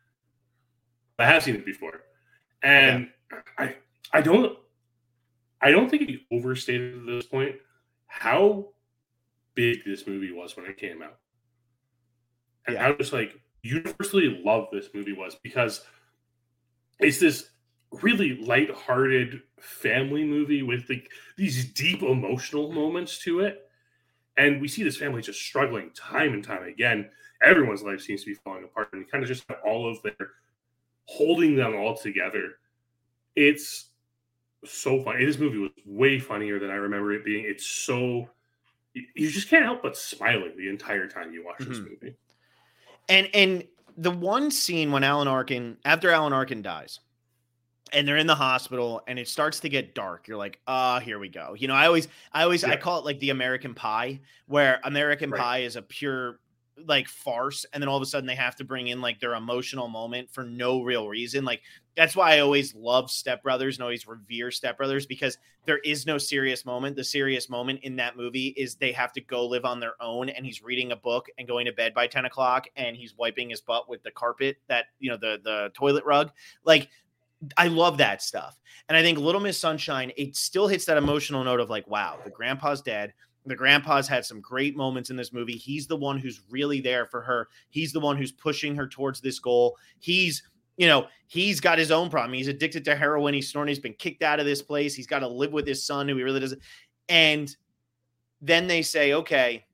I have seen it before. And okay. I I don't I don't think he overstated at this point how big this movie was when it came out. And yeah. I was like, universally love this movie was because it's this really lighthearted family movie with like these deep emotional moments to it. And we see this family just struggling time and time again. Everyone's life seems to be falling apart, and you kind of just have all of their holding them all together. It's so funny. This movie was way funnier than I remember it being. It's so you just can't help but smiling the entire time you watch mm-hmm. this movie. And and the one scene when Alan Arkin, after Alan Arkin dies, and they're in the hospital and it starts to get dark. You're like, ah, oh, here we go. You know, I always, I always, yeah. I call it like the American Pie, where American right. Pie is a pure like farce. And then all of a sudden they have to bring in like their emotional moment for no real reason. Like that's why I always love Step Brothers and always revere Step Brothers, because there is no serious moment. The serious moment in that movie is they have to go live on their own, and he's reading a book and going to bed by ten o'clock, and he's wiping his butt with the carpet that, you know, the, the toilet rug. Like, I love that stuff. And I think Little Miss Sunshine, it still hits that emotional note of like, wow, the grandpa's dead. The grandpa's had some great moments in this movie. He's the one who's really there for her. He's the one who's pushing her towards this goal. He's, you know, he's got his own problem. He's addicted to heroin. He's snorting. He's been kicked out of this place. He's got to live with his son who he really doesn't. And then they say, okay,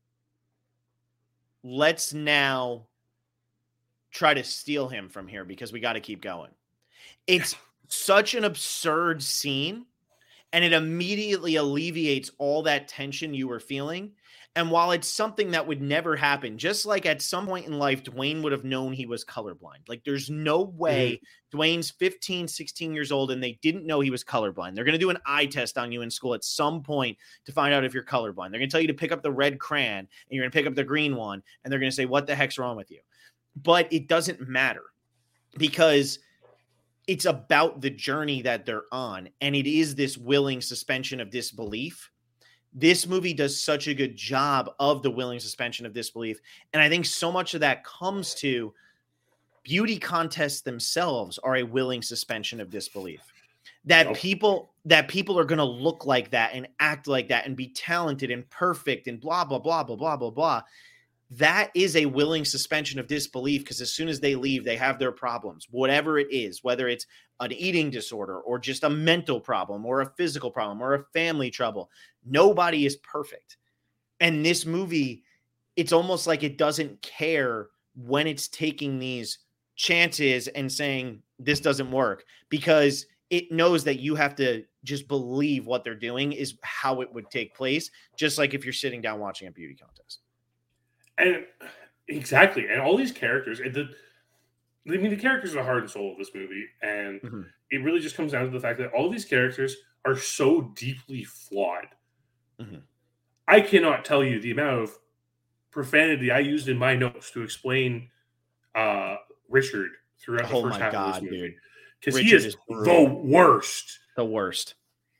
let's now try to steal him from here because we got to keep going. It's such an absurd scene, and it immediately alleviates all that tension you were feeling. And while it's something that would never happen, just like at some point in life, Dwayne would have known he was colorblind. Like there's no way mm-hmm. Dwayne's fifteen, sixteen years old and they didn't know he was colorblind. They're going to do an eye test on you in school at some point to find out if you're colorblind. They're going to tell you to pick up the red crayon, and you're going to pick up the green one, and they're going to say, what the heck's wrong with you? But it doesn't matter, because it's about the journey that they're on. And it is this willing suspension of disbelief. This movie does such a good job of the willing suspension of disbelief. And I think so much of that comes to beauty contests themselves are a willing suspension of disbelief. That oh. people, that people are going to look like that and act like that and be talented and perfect and blah, blah, blah, blah, blah, blah, blah. That is a willing suspension of disbelief, because as soon as they leave, they have their problems, whatever it is, whether it's an eating disorder or just a mental problem or a physical problem or a family trouble. Nobody is perfect. And this movie, it's almost like it doesn't care when it's taking these chances and saying this doesn't work, because it knows that you have to just believe what they're doing is how it would take place. Just like if you're sitting down watching a beauty contest. And exactly. And all these characters, the, I mean, the characters are the heart and soul of this movie. And mm-hmm. it really just comes down to the fact that all these characters are so deeply flawed. Mm-hmm. I cannot tell you the amount of profanity I used in my notes to explain uh, Richard throughout the oh first half God, of this movie. Dude. Because he is, is the worst. The worst.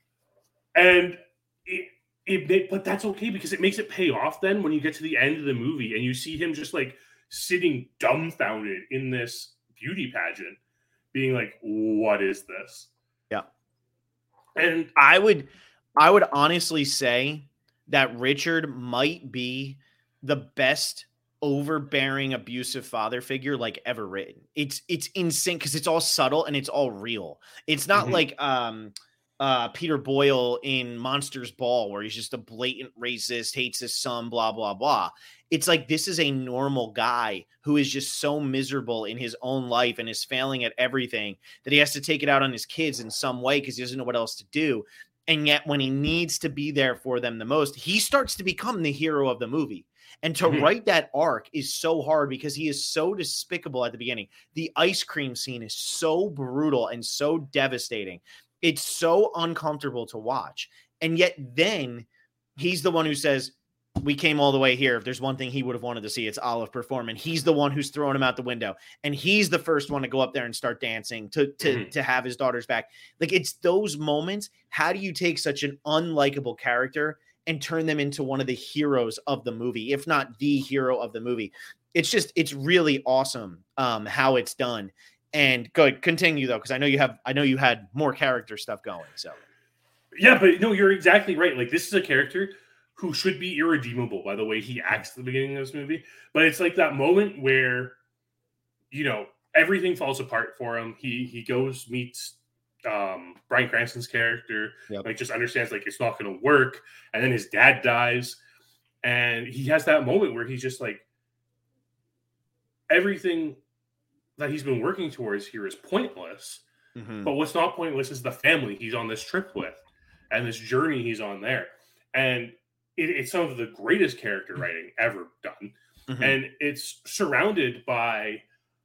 And it, it, but that's okay, because it makes it pay off then when you get to the end of the movie and you see him just like sitting dumbfounded in this beauty pageant, being like, what is this? Yeah. And I would, I would honestly say that Richard might be the best overbearing, abusive father figure like ever written. It's it's insane because it's all subtle and it's all real. It's not mm-hmm. like um uh Peter Boyle in Monsters Ball, where he's just a blatant racist, hates his son, blah blah blah. It's like this is a normal guy who is just so miserable in his own life and is failing at everything that he has to take it out on his kids in some way because he doesn't know what else to do. And yet when he needs to be there for them the most, he starts to become the hero of the movie. And to mm-hmm. write that arc is so hard because he is so despicable at the beginning. The ice cream scene is so brutal and so devastating. It's so uncomfortable to watch. And yet then he's the one who says, we came all the way here. If there's one thing he would have wanted to see, it's Olive perform. And he's the one who's throwing him out the window. And he's the first one to go up there and start dancing to, to, mm-hmm. to have his daughters back. Like, it's those moments. How do you take such an unlikable character and turn them into one of the heroes of the movie, if not the hero of the movie? It's just, it's really awesome um, how it's done. And go ahead, continue though, because I know you have, I know you had more character stuff going. So, yeah, but no, you're exactly right. Like, this is a character who should be irredeemable by the way he acts at the beginning of this movie. But it's like that moment where, you know, everything falls apart for him. He he goes meets um Bryan Cranston's character, yep. like just understands like it's not going to work, and then his dad dies, and he has that moment where he's just like, everything that he's been working towards here is pointless. Mm-hmm. But what's not pointless is the family he's on this trip with and this journey he's on there. And it, it's some of the greatest character writing ever done. Mm-hmm. And it's surrounded by,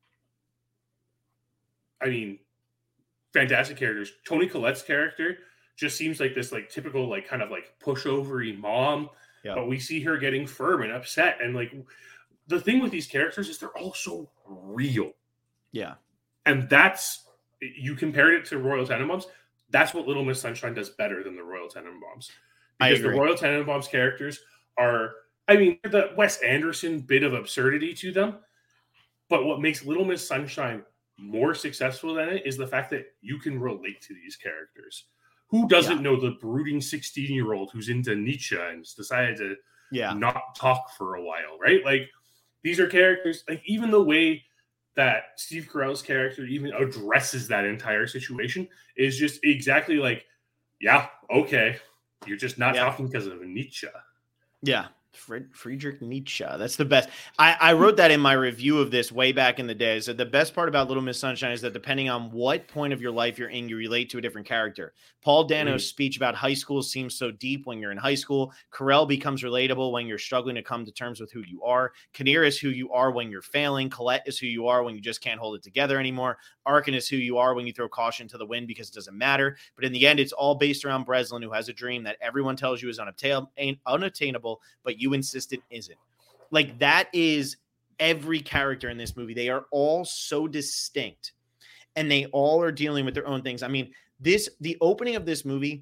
I mean, fantastic characters. Toni Collette's character just seems like this like typical like kind of like pushover-y mom, yeah. but we see her getting firm and upset. And like the thing with these characters is they're all so real. Yeah. And that's, you compared it to Royal Tenenbaums, that's what Little Miss Sunshine does better than the Royal Tenenbaums. Because the Royal Tenenbaums characters are, I mean, the Wes Anderson bit of absurdity to them, but what makes Little Miss Sunshine more successful than it is the fact that you can relate to these characters. Who doesn't yeah. know the brooding sixteen-year-old who's into Nietzsche and decided to yeah. not talk for a while, right? Like, these are characters, like, even the way that Steve Carell's character even addresses that entire situation is just exactly like, yeah, okay, you're just not yeah. talking because of Nietzsche. Yeah. Friedrich Nietzsche. That's the best. I, I wrote that in my review of this way back in the day. So the best part about Little Miss Sunshine is that depending on what point of your life you're in, you relate to a different character. Paul Dano's mm. speech about high school seems so deep when you're in high school. Carell becomes relatable when you're struggling to come to terms with who you are. Kinnear is who you are when you're failing. Collette is who you are when you just can't hold it together anymore. Arkin is who you are when you throw caution to the wind because it doesn't matter. But in the end, it's all based around Breslin, who has a dream that everyone tells you is unobtain- unattainable, but you insist it isn't. Like, that is every character in this movie. They are all so distinct and they all are dealing with their own things. I mean, this, the opening of this movie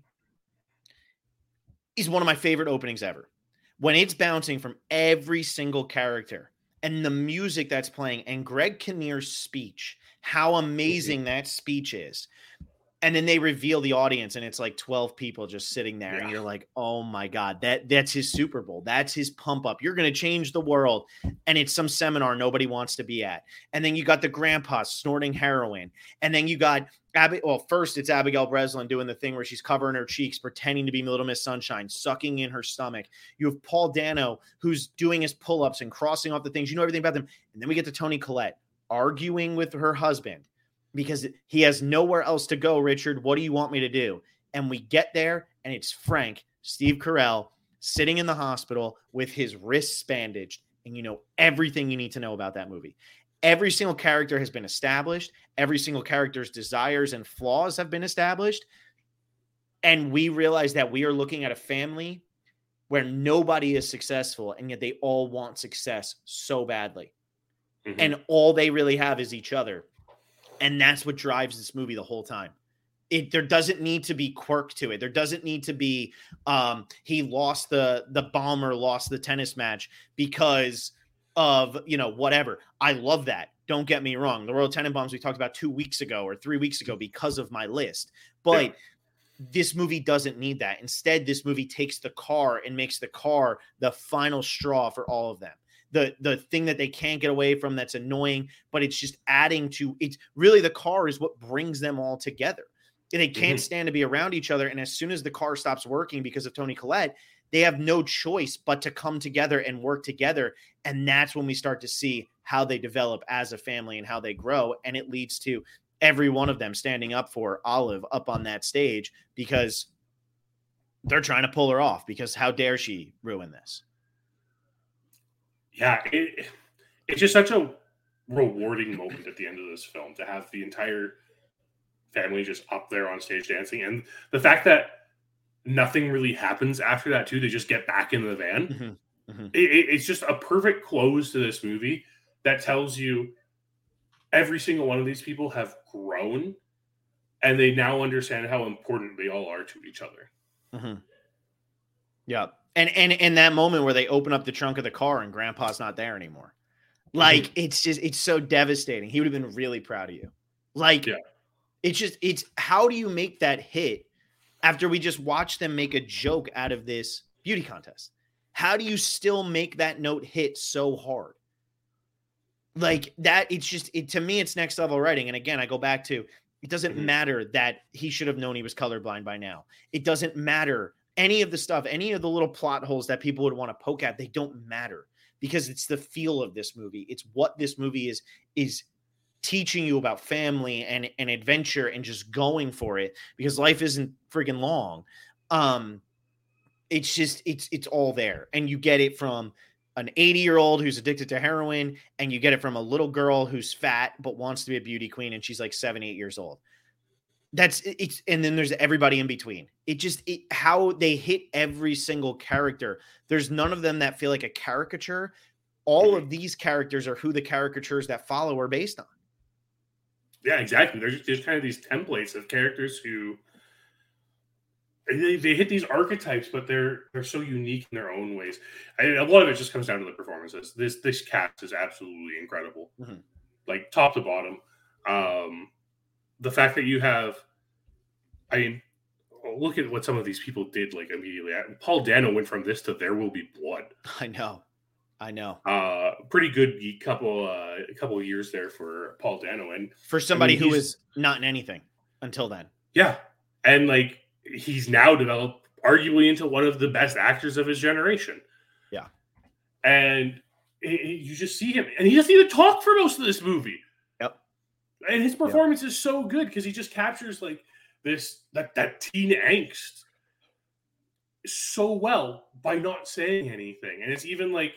is one of my favorite openings ever. When it's bouncing from every single character and the music that's playing and Greg Kinnear's speech, how amazing that speech is. And then they reveal the audience and it's like twelve people just sitting there. Yeah. And you're like, oh my God, that that's his Super Bowl. That's his pump up. You're going to change the world. And it's some seminar nobody wants to be at. And then you got the grandpa snorting heroin. And then you got, Ab- well, first it's Abigail Breslin doing the thing where she's covering her cheeks, pretending to be Little Miss Sunshine, sucking in her stomach. You have Paul Dano, who's doing his pull-ups and crossing off the things. You know everything about them. And then we get to Toni Collette, arguing with her husband because he has nowhere else to go. Richard, what do you want me to do? And we get there, and it's Frank, Steve Carell, sitting in the hospital with his wrists bandaged, and you know everything you need to know about that movie. Every single character has been established. Every single character's desires and flaws have been established. And we realize that we are looking at a family where nobody is successful, and yet they all want success so badly. Mm-hmm. And all they really have is each other. And that's what drives this movie the whole time. It, there doesn't need to be quirk to it. There doesn't need to be um, he lost the the bomber, lost the tennis match because of, you know, whatever. I love that. Don't get me wrong. The Royal Tenenbaums we talked about two weeks ago or three weeks ago because of my list. But yeah. This movie doesn't need that. Instead, this movie takes the car and makes the car the final straw for all of them. The the thing that they can't get away from that's annoying, but it's just adding to it's really the car is what brings them all together. They can't mm-hmm. stand to be around each other. And as soon as the car stops working because of Toni Collette, they have no choice but to come together and work together. And that's when we start to see how they develop as a family and how they grow. And it leads to every one of them standing up for Olive up on that stage because they're trying to pull her off because how dare she ruin this? Yeah, it, it's just such a rewarding moment at the end of this film to have the entire family just up there on stage dancing. And the fact that nothing really happens after that too, they just get back in the van. Mm-hmm. Mm-hmm. It, it, it's just a perfect close to this movie that tells you every single one of these people have grown and they now understand how important they all are to each other. Mm-hmm. Yeah. And, and, and that moment where they open up the trunk of the car and Grandpa's not there anymore. Like, mm-hmm. it's just, it's so devastating. He would have been really proud of you. Like, yeah. It's just, it's how do you make that hit after we just watched them make a joke out of this beauty contest? How do you still make that note hit so hard? Like that, it's just, it, to me, it's next level writing. And again, I go back to, it doesn't mm-hmm. matter that he should have known he was colorblind by now. It doesn't matter any of the stuff, any of the little plot holes that people would want to poke at. They don't matter because it's the feel of this movie. It's what this movie is, is teaching you about family and, and adventure and just going for it because life isn't freaking long. Um, it's just, it's, it's all there. And you get it from an eighty year old who's addicted to heroin, and you get it from a little girl who's fat, but wants to be a beauty queen. And she's like seven, eight years old. That's it's, and then there's everybody in between. It just, it, how they hit every single character. There's none of them that feel like a caricature. All of these characters are who the caricatures that follow are based on. Yeah, exactly. There's just kind of these templates of characters who They, they hit these archetypes, but they're they're so unique in their own ways. I, a lot of it just comes down to the performances. This this cast is absolutely incredible, mm-hmm. like top to bottom. Um, the fact that you have, I mean, look at what some of these people did like immediately. Paul Dano went from this to There Will Be Blood. I know, I know. Uh, pretty good couple uh, couple of years there for Paul Dano, and for somebody I mean, who was not in anything until then. Yeah, and like. He's now developed arguably into one of the best actors of his generation. Yeah. And it, it, you just see him, and he doesn't even talk for most of this movie. Yep. And his performance yep. is so good because he just captures like this, that, that teen angst so well by not saying anything. And it's even like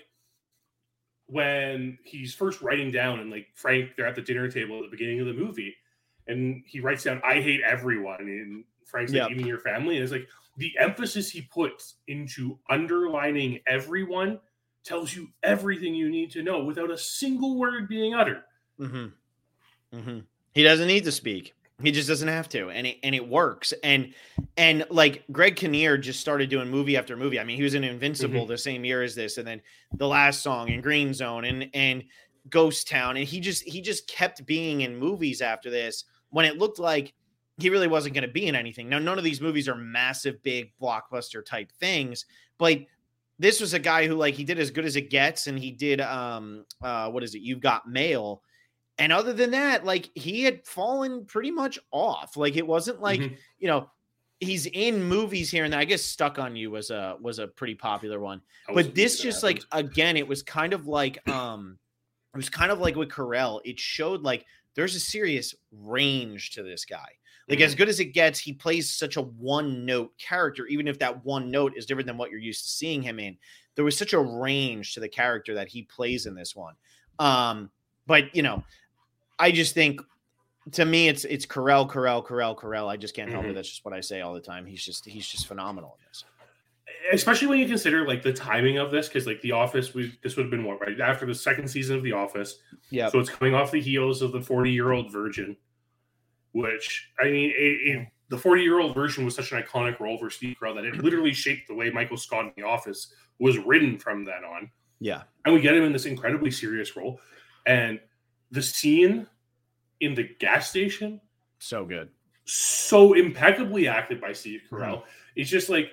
when he's first writing down and like Frank, they're at the dinner table at the beginning of the movie, and he writes down, "I hate everyone." And Frank's like, yep. "Even your family." And it's like the emphasis he puts into underlining everyone tells you everything you need to know without a single word being uttered. Mm-hmm. Mm-hmm. He doesn't need to speak. He just doesn't have to. And it, and it works. And, and like Greg Kinnear just started doing movie after movie. I mean, he was in Invincible mm-hmm. the same year as this. And then The Last Song and Green Zone and, and Ghost Town. And he just, he just kept being in movies after this when it looked like he really wasn't going to be in anything. Now, none of these movies are massive, big blockbuster type things, but this was a guy who like, he did As Good as It Gets. And he did, um, uh, what is it? You've Got Mail. And other than that, like he had fallen pretty much off. Like it wasn't like, mm-hmm. you know, he's in movies here and there. I guess Stuck on You was a, was a pretty popular one, but this just like, again, it was kind of like, um, it was kind of like with Carell. It showed like there's a serious range to this guy. Like mm-hmm. as good as it gets, he plays such a one note character, even if that one note is different than what you're used to seeing him in. There was such a range to the character that he plays in this one. Um, but you know, I just think to me, it's, it's Carell, Carell, Carell, Carell. I just can't mm-hmm. help it. That's just what I say all the time. He's just, he's just phenomenal in this. Especially when you consider like the timing of this, because like The Office, we this would have been what, right after the second season of The Office. Yeah. So it's coming off the heels of the forty-year-old virgin, which I mean, it, it, the forty-year-old virgin was such an iconic role for Steve Carell that it literally shaped the way Michael Scott in The Office was written from then on. Yeah. And we get him in this incredibly serious role, and the scene in the gas station, so good, so impeccably acted by Steve Carell. Mm-hmm. It's just like,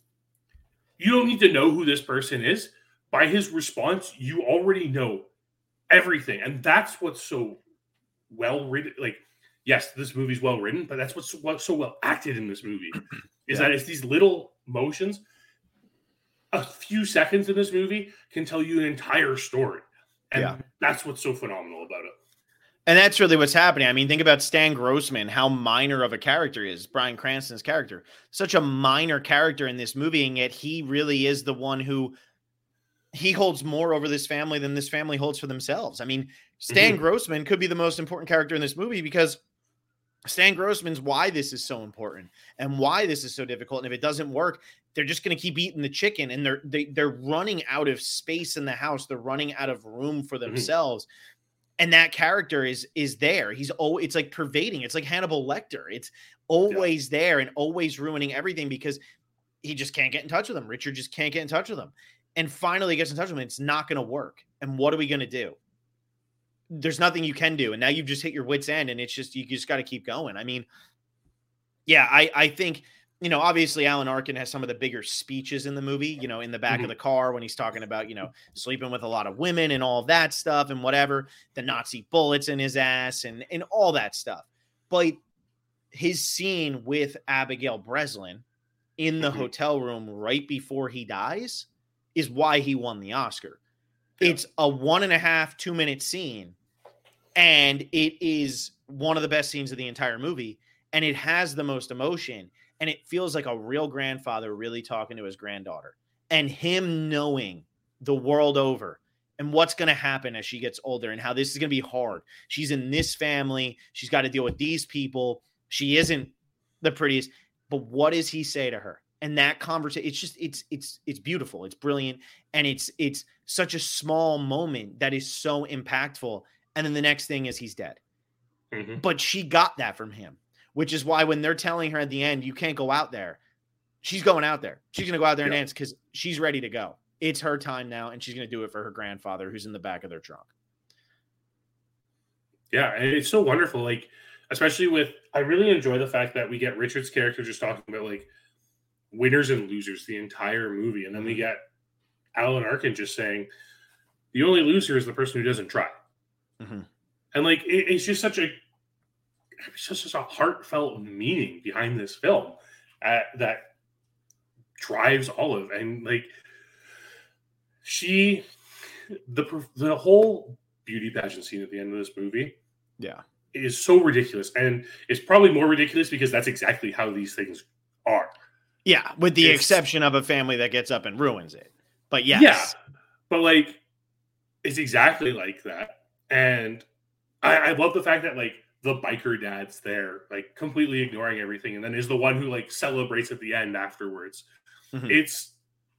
you don't need to know who this person is. By his response, you already know everything. And that's what's so well written. Like, yes, this movie's well written, but that's what's, what's so well acted in this movie. Is yeah. that it's these little motions. A few seconds in this movie can tell you an entire story. And yeah. that's what's so phenomenal about it. And that's really what's happening. I mean, think about Stan Grossman, how minor of a character he is, Bryan Cranston's character. Such a minor character in this movie, and yet he really is the one who he holds more over this family than this family holds for themselves. I mean, Stan mm-hmm. Grossman could be the most important character in this movie because Stan Grossman's why this is so important and why this is so difficult. And if it doesn't work, they're just going to keep eating the chicken, and they're they, they're running out of space in the house. They're running out of room for themselves. Mm-hmm. And that character is is there. He's oh, it's like pervading. It's like Hannibal Lecter. It's always yeah. there and always ruining everything because he just can't get in touch with them. Richard just can't get in touch with them. And finally he gets in touch with him. It's not going to work. And what are we going to do? There's nothing you can do. And now you've just hit your wit's end, and it's just, you just got to keep going. I mean, yeah, I, I think, you know, obviously Alan Arkin has some of the bigger speeches in the movie, you know, in the back mm-hmm. of the car when he's talking about, you know, sleeping with a lot of women and all of that stuff and whatever, the Nazi bullets in his ass and, and all that stuff. But his scene with Abigail Breslin in the mm-hmm. hotel room right before he dies is why he won the Oscar. Yeah. It's a one and a half, two minute scene. And it is one of the best scenes of the entire movie. And it has the most emotion. And it feels like a real grandfather really talking to his granddaughter, and him knowing the world over and what's going to happen as she gets older and how this is going to be hard. She's in this family. She's got to deal with these people. She isn't the prettiest, but what does he say to her? And that conversation, it's just, it's, it's, it's beautiful. It's brilliant. And it's, it's such a small moment that is so impactful. And then the next thing is he's dead, mm-hmm. but she got that from him. Which is why when they're telling her at the end, you can't go out there, she's going out there. She's going to go out there and dance because she's ready to go. It's her time now, and she's going to do it for her grandfather who's in the back of their trunk. Yeah, and it's so wonderful. Like, especially with, I really enjoy the fact that we get Richard's character just talking about, like, winners and losers the entire movie. And then we get Alan Arkin just saying, the only loser is the person who doesn't try. Mm-hmm. And, like, it, it's just such a, It's just, just a heartfelt meaning behind this film uh, that drives Olive. And like she, the the whole beauty pageant scene at the end of this movie, yeah, is so ridiculous, and it's probably more ridiculous because that's exactly how these things are. Yeah, with the it's, exception of a family that gets up and ruins it. But yes, yeah, but like it's exactly like that, and I, I love the fact that like. The biker dad's there, like completely ignoring everything, and then is the one who like celebrates at the end afterwards. Mm-hmm. It's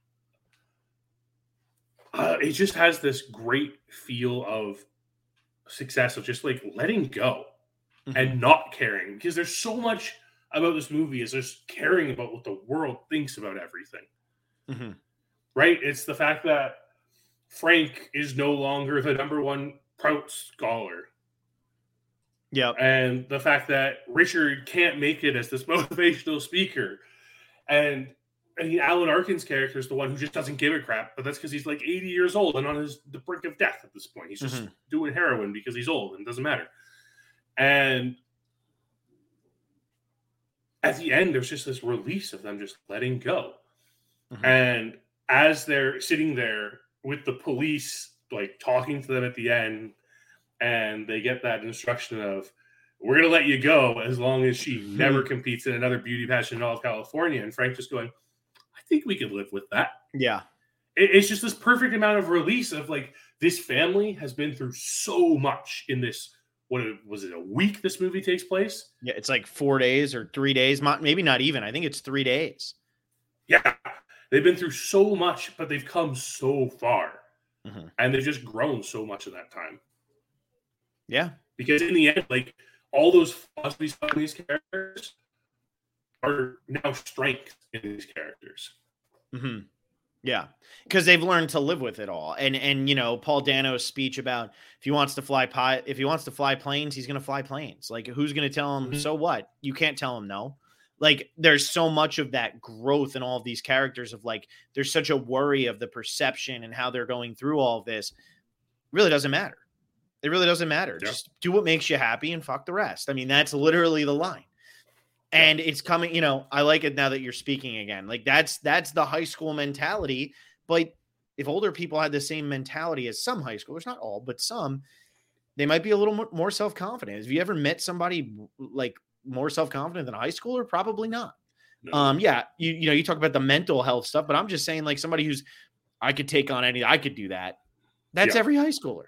uh, it just has this great feel of success of just like letting go mm-hmm. and not caring, because there's so much about this movie is just caring about what the world thinks about everything. Mm-hmm. Right? It's the fact that Frank is no longer the number one Prout scholar. Yeah. And the fact that Richard can't make it as this motivational speaker. And I mean, Alan Arkin's character is the one who just doesn't give a crap, but that's because he's like eighty years old and on his the brink of death at this point. He's just mm-hmm. doing heroin because he's old and it doesn't matter. And at the end, there's just this release of them just letting go. Mm-hmm. And as they're sitting there with the police like talking to them at the end, and they get that instruction of, we're going to let you go as long as she mm-hmm. never competes in another beauty pageant in all of California. And Frank just going, I think we could live with that. Yeah. It, it's just this perfect amount of release of like, this family has been through so much in this, what was it, a week this movie takes place? Yeah, it's like four days or three days, maybe not even. I think it's three days. Yeah, they've been through so much, but they've come so far. Mm-hmm. And they've just grown so much in that time. Yeah. Because in the end, like, all those flaws we saw in these characters are now strengths in these characters. Mm-hmm. Yeah, because they've learned to live with it all, and and you know Paul Dano's speech about if he wants to fly pi- if he wants to fly planes, he's going to fly planes. Like, who's going to tell him? Mm-hmm. So what? You can't tell him no. Like, there's so much of that growth in all of these characters. Of like, there's such a worry of the perception and how they're going through all of this. It really doesn't matter. It really doesn't matter. Yeah. Just do what makes you happy and fuck the rest. I mean, that's literally the line. And it's coming, you know, I like it now that you're speaking again. Like that's, that's the high school mentality. But if older people had the same mentality as some high schoolers, not all, but some, they might be a little more self-confident. Have you ever met somebody like more self-confident than a high schooler? Probably not. No. Um, yeah. You, you know, you talk about the mental health stuff, but I'm just saying like somebody who's, I could take on any, I could do that. That's yeah. every high schooler.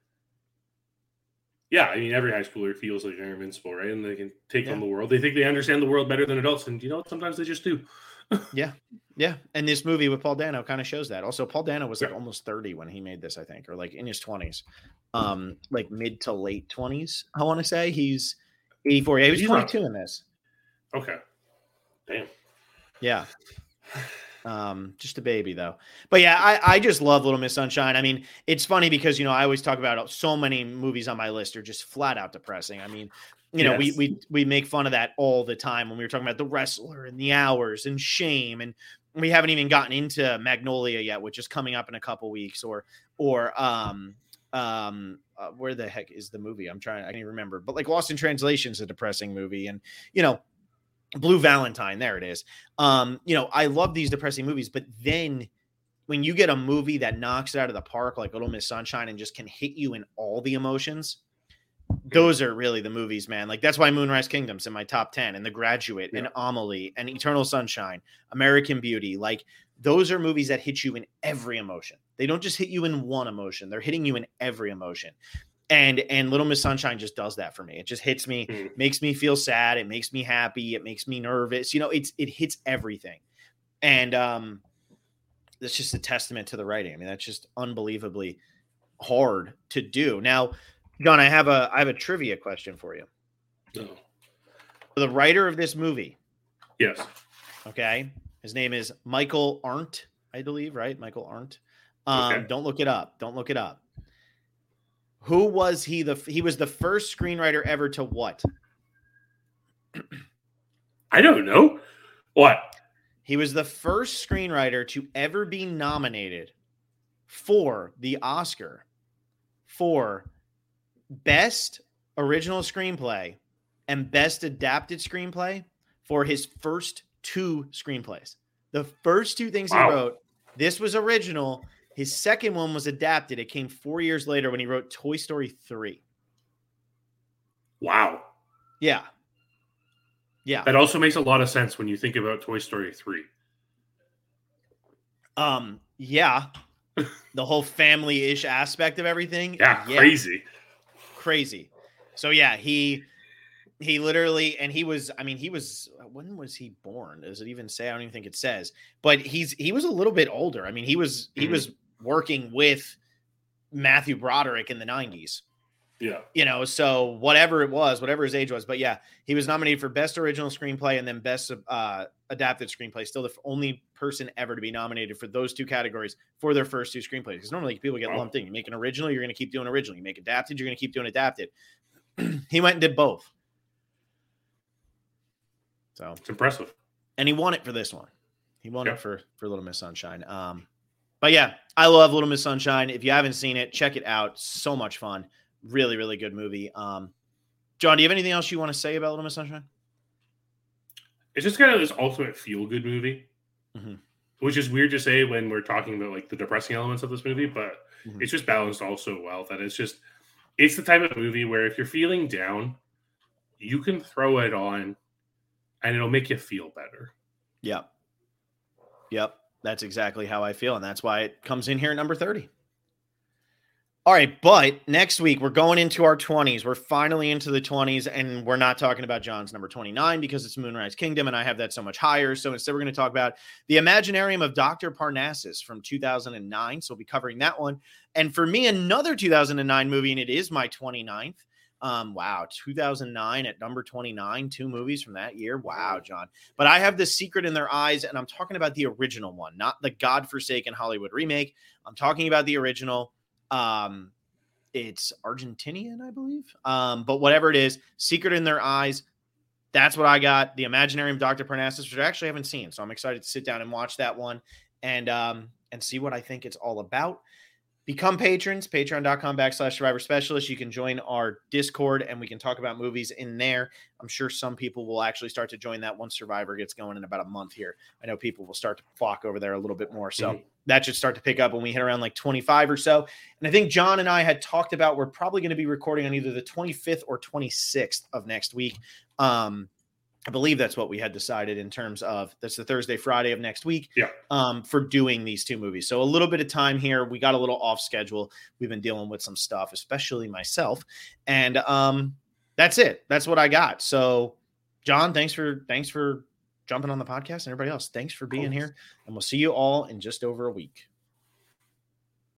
Yeah, I mean, every high schooler feels like they're invincible, right? And they can take yeah. on the world. They think they understand the world better than adults. And, you know, sometimes they just do. yeah, yeah. And this movie with Paul Dano kind of shows that. Also, Paul Dano was like yeah. almost thirty when he made this, I think, or like in his twenties. Um, like mid to late twenties, I want to say. He's eighty-four. Yeah, he was He's twenty-two not... in this. Okay. Damn. Yeah. Um, just a baby though. But yeah, I, I just love Little Miss Sunshine. I mean, it's funny because, you know, I always talk about so many movies on my list are just flat out depressing. I mean, you know, yes. we, we, we make fun of that all the time when we were talking about The Wrestler and The Hours and Shame. And we haven't even gotten into Magnolia yet, which is coming up in a couple weeks or, or, um, um, uh, where the heck is the movie? I'm trying, I can't even remember, but like Lost in Translation is a depressing movie. And, you know, Blue Valentine, there it is. Um, you know, I love these depressing movies, but then when you get a movie that knocks it out of the park, like Little Miss Sunshine, and just can hit you in all the emotions, those are really the movies, man. Like that's why Moonrise Kingdom's in my top ten, and The Graduate, yeah. and Amelie, and Eternal Sunshine, American Beauty. Like those are movies that hit you in every emotion. They don't just hit you in one emotion; they're hitting you in every emotion. And and Little Miss Sunshine just does that for me. It just hits me, mm. makes me feel sad. It makes me happy. It makes me nervous. You know, it's it hits everything. And um, that's just a testament to the writing. I mean, that's just unbelievably hard to do. Now, John, I have a I have a trivia question for you. Oh. The writer of this movie. Yes. Okay. His name is Michael Arndt, I believe, right? Michael Arndt. Um, okay. Don't look it up. Don't look it up. Who was he? The he was the first screenwriter ever to what? I don't know. What? He was the first screenwriter to ever be nominated for the Oscar for Best Original Screenplay and Best Adapted Screenplay for his first two screenplays. The first two things wow. he wrote, this was original. His second one was adapted. It came four years later when he wrote Toy Story three. Wow. Yeah. Yeah. That also makes a lot of sense when you think about Toy Story three. Um, yeah. The whole family-ish aspect of everything. Yeah, yeah. Crazy. Crazy. So yeah, he he literally, and he was, I mean, he was, when was he born? Does it even say? I don't even think it says. But he's he was a little bit older. I mean, he was mm-hmm. he was working with Matthew Broderick in the nineties. Yeah. You know, so whatever it was, whatever his age was. But yeah, he was nominated for Best Original Screenplay and then Best uh, Adapted Screenplay. Still the only person ever to be nominated for those two categories for their first two screenplays. Because normally people get wow. lumped in. You make an original, you're going to keep doing original. You make adapted, you're going to keep doing adapted. He went and did both. So it's impressive. And he won it for this one. He won yeah. it for, for Little Miss Sunshine. Um, but yeah, I love Little Miss Sunshine. If you haven't seen it, check it out. So much fun. Really, really good movie. Um, John, do you have anything else you want to say about Little Miss Sunshine? It's just kind of this ultimate feel-good movie. Mm-hmm. which is weird to say when we're talking about like the depressing elements of this movie, but Mhm. it's just balanced all so well that it's just it's the type of movie where if you're feeling down, you can throw it on and it'll make you feel better. Yep. Yep. That's exactly how I feel. And that's why it comes in here at number thirty. All right. But next week, we're going into our twenties. We're finally into the twenties. And we're not talking about John's number twenty-nine because it's Moonrise Kingdom. And I have that so much higher. So instead, we're going to talk about The Imaginarium of Doctor Parnassus from two thousand nine. So we'll be covering that one. And for me, another two thousand nine movie, and it is my twenty-ninth. Um, wow, two thousand nine at number twenty-nine, two movies from that year. Wow, John. But I have The Secret in Their Eyes, and I'm talking about the original one, not the godforsaken Hollywood remake. I'm talking about the original. Um, it's Argentinian, I believe. Um, but whatever it is, Secret in Their Eyes. That's what I got. The Imaginarium of Doctor Parnassus, which I actually haven't seen. So I'm excited to sit down and watch that one and, um, and see what I think it's all about. Become patrons, patreon.com backslash survivor specialist. You can join our Discord and we can talk about movies in there. I'm sure some people will actually start to join that once Survivor gets going in about a month here. I know people will start to flock over there a little bit more. So mm-hmm. that should start to pick up when we hit around like twenty-five or so. And I think John and I had talked about, we're probably going to be recording on either the twenty-fifth or twenty-sixth of next week. Um, I believe that's what we had decided in terms of that's the Thursday, Friday of next week yeah. um, for doing these two movies. So a little bit of time here. We got a little off schedule. We've been dealing with some stuff, especially myself. And um, that's it. That's what I got. So John, thanks for, thanks for jumping on the podcast, and everybody else. Thanks for being here, and we'll see you all in just over a week.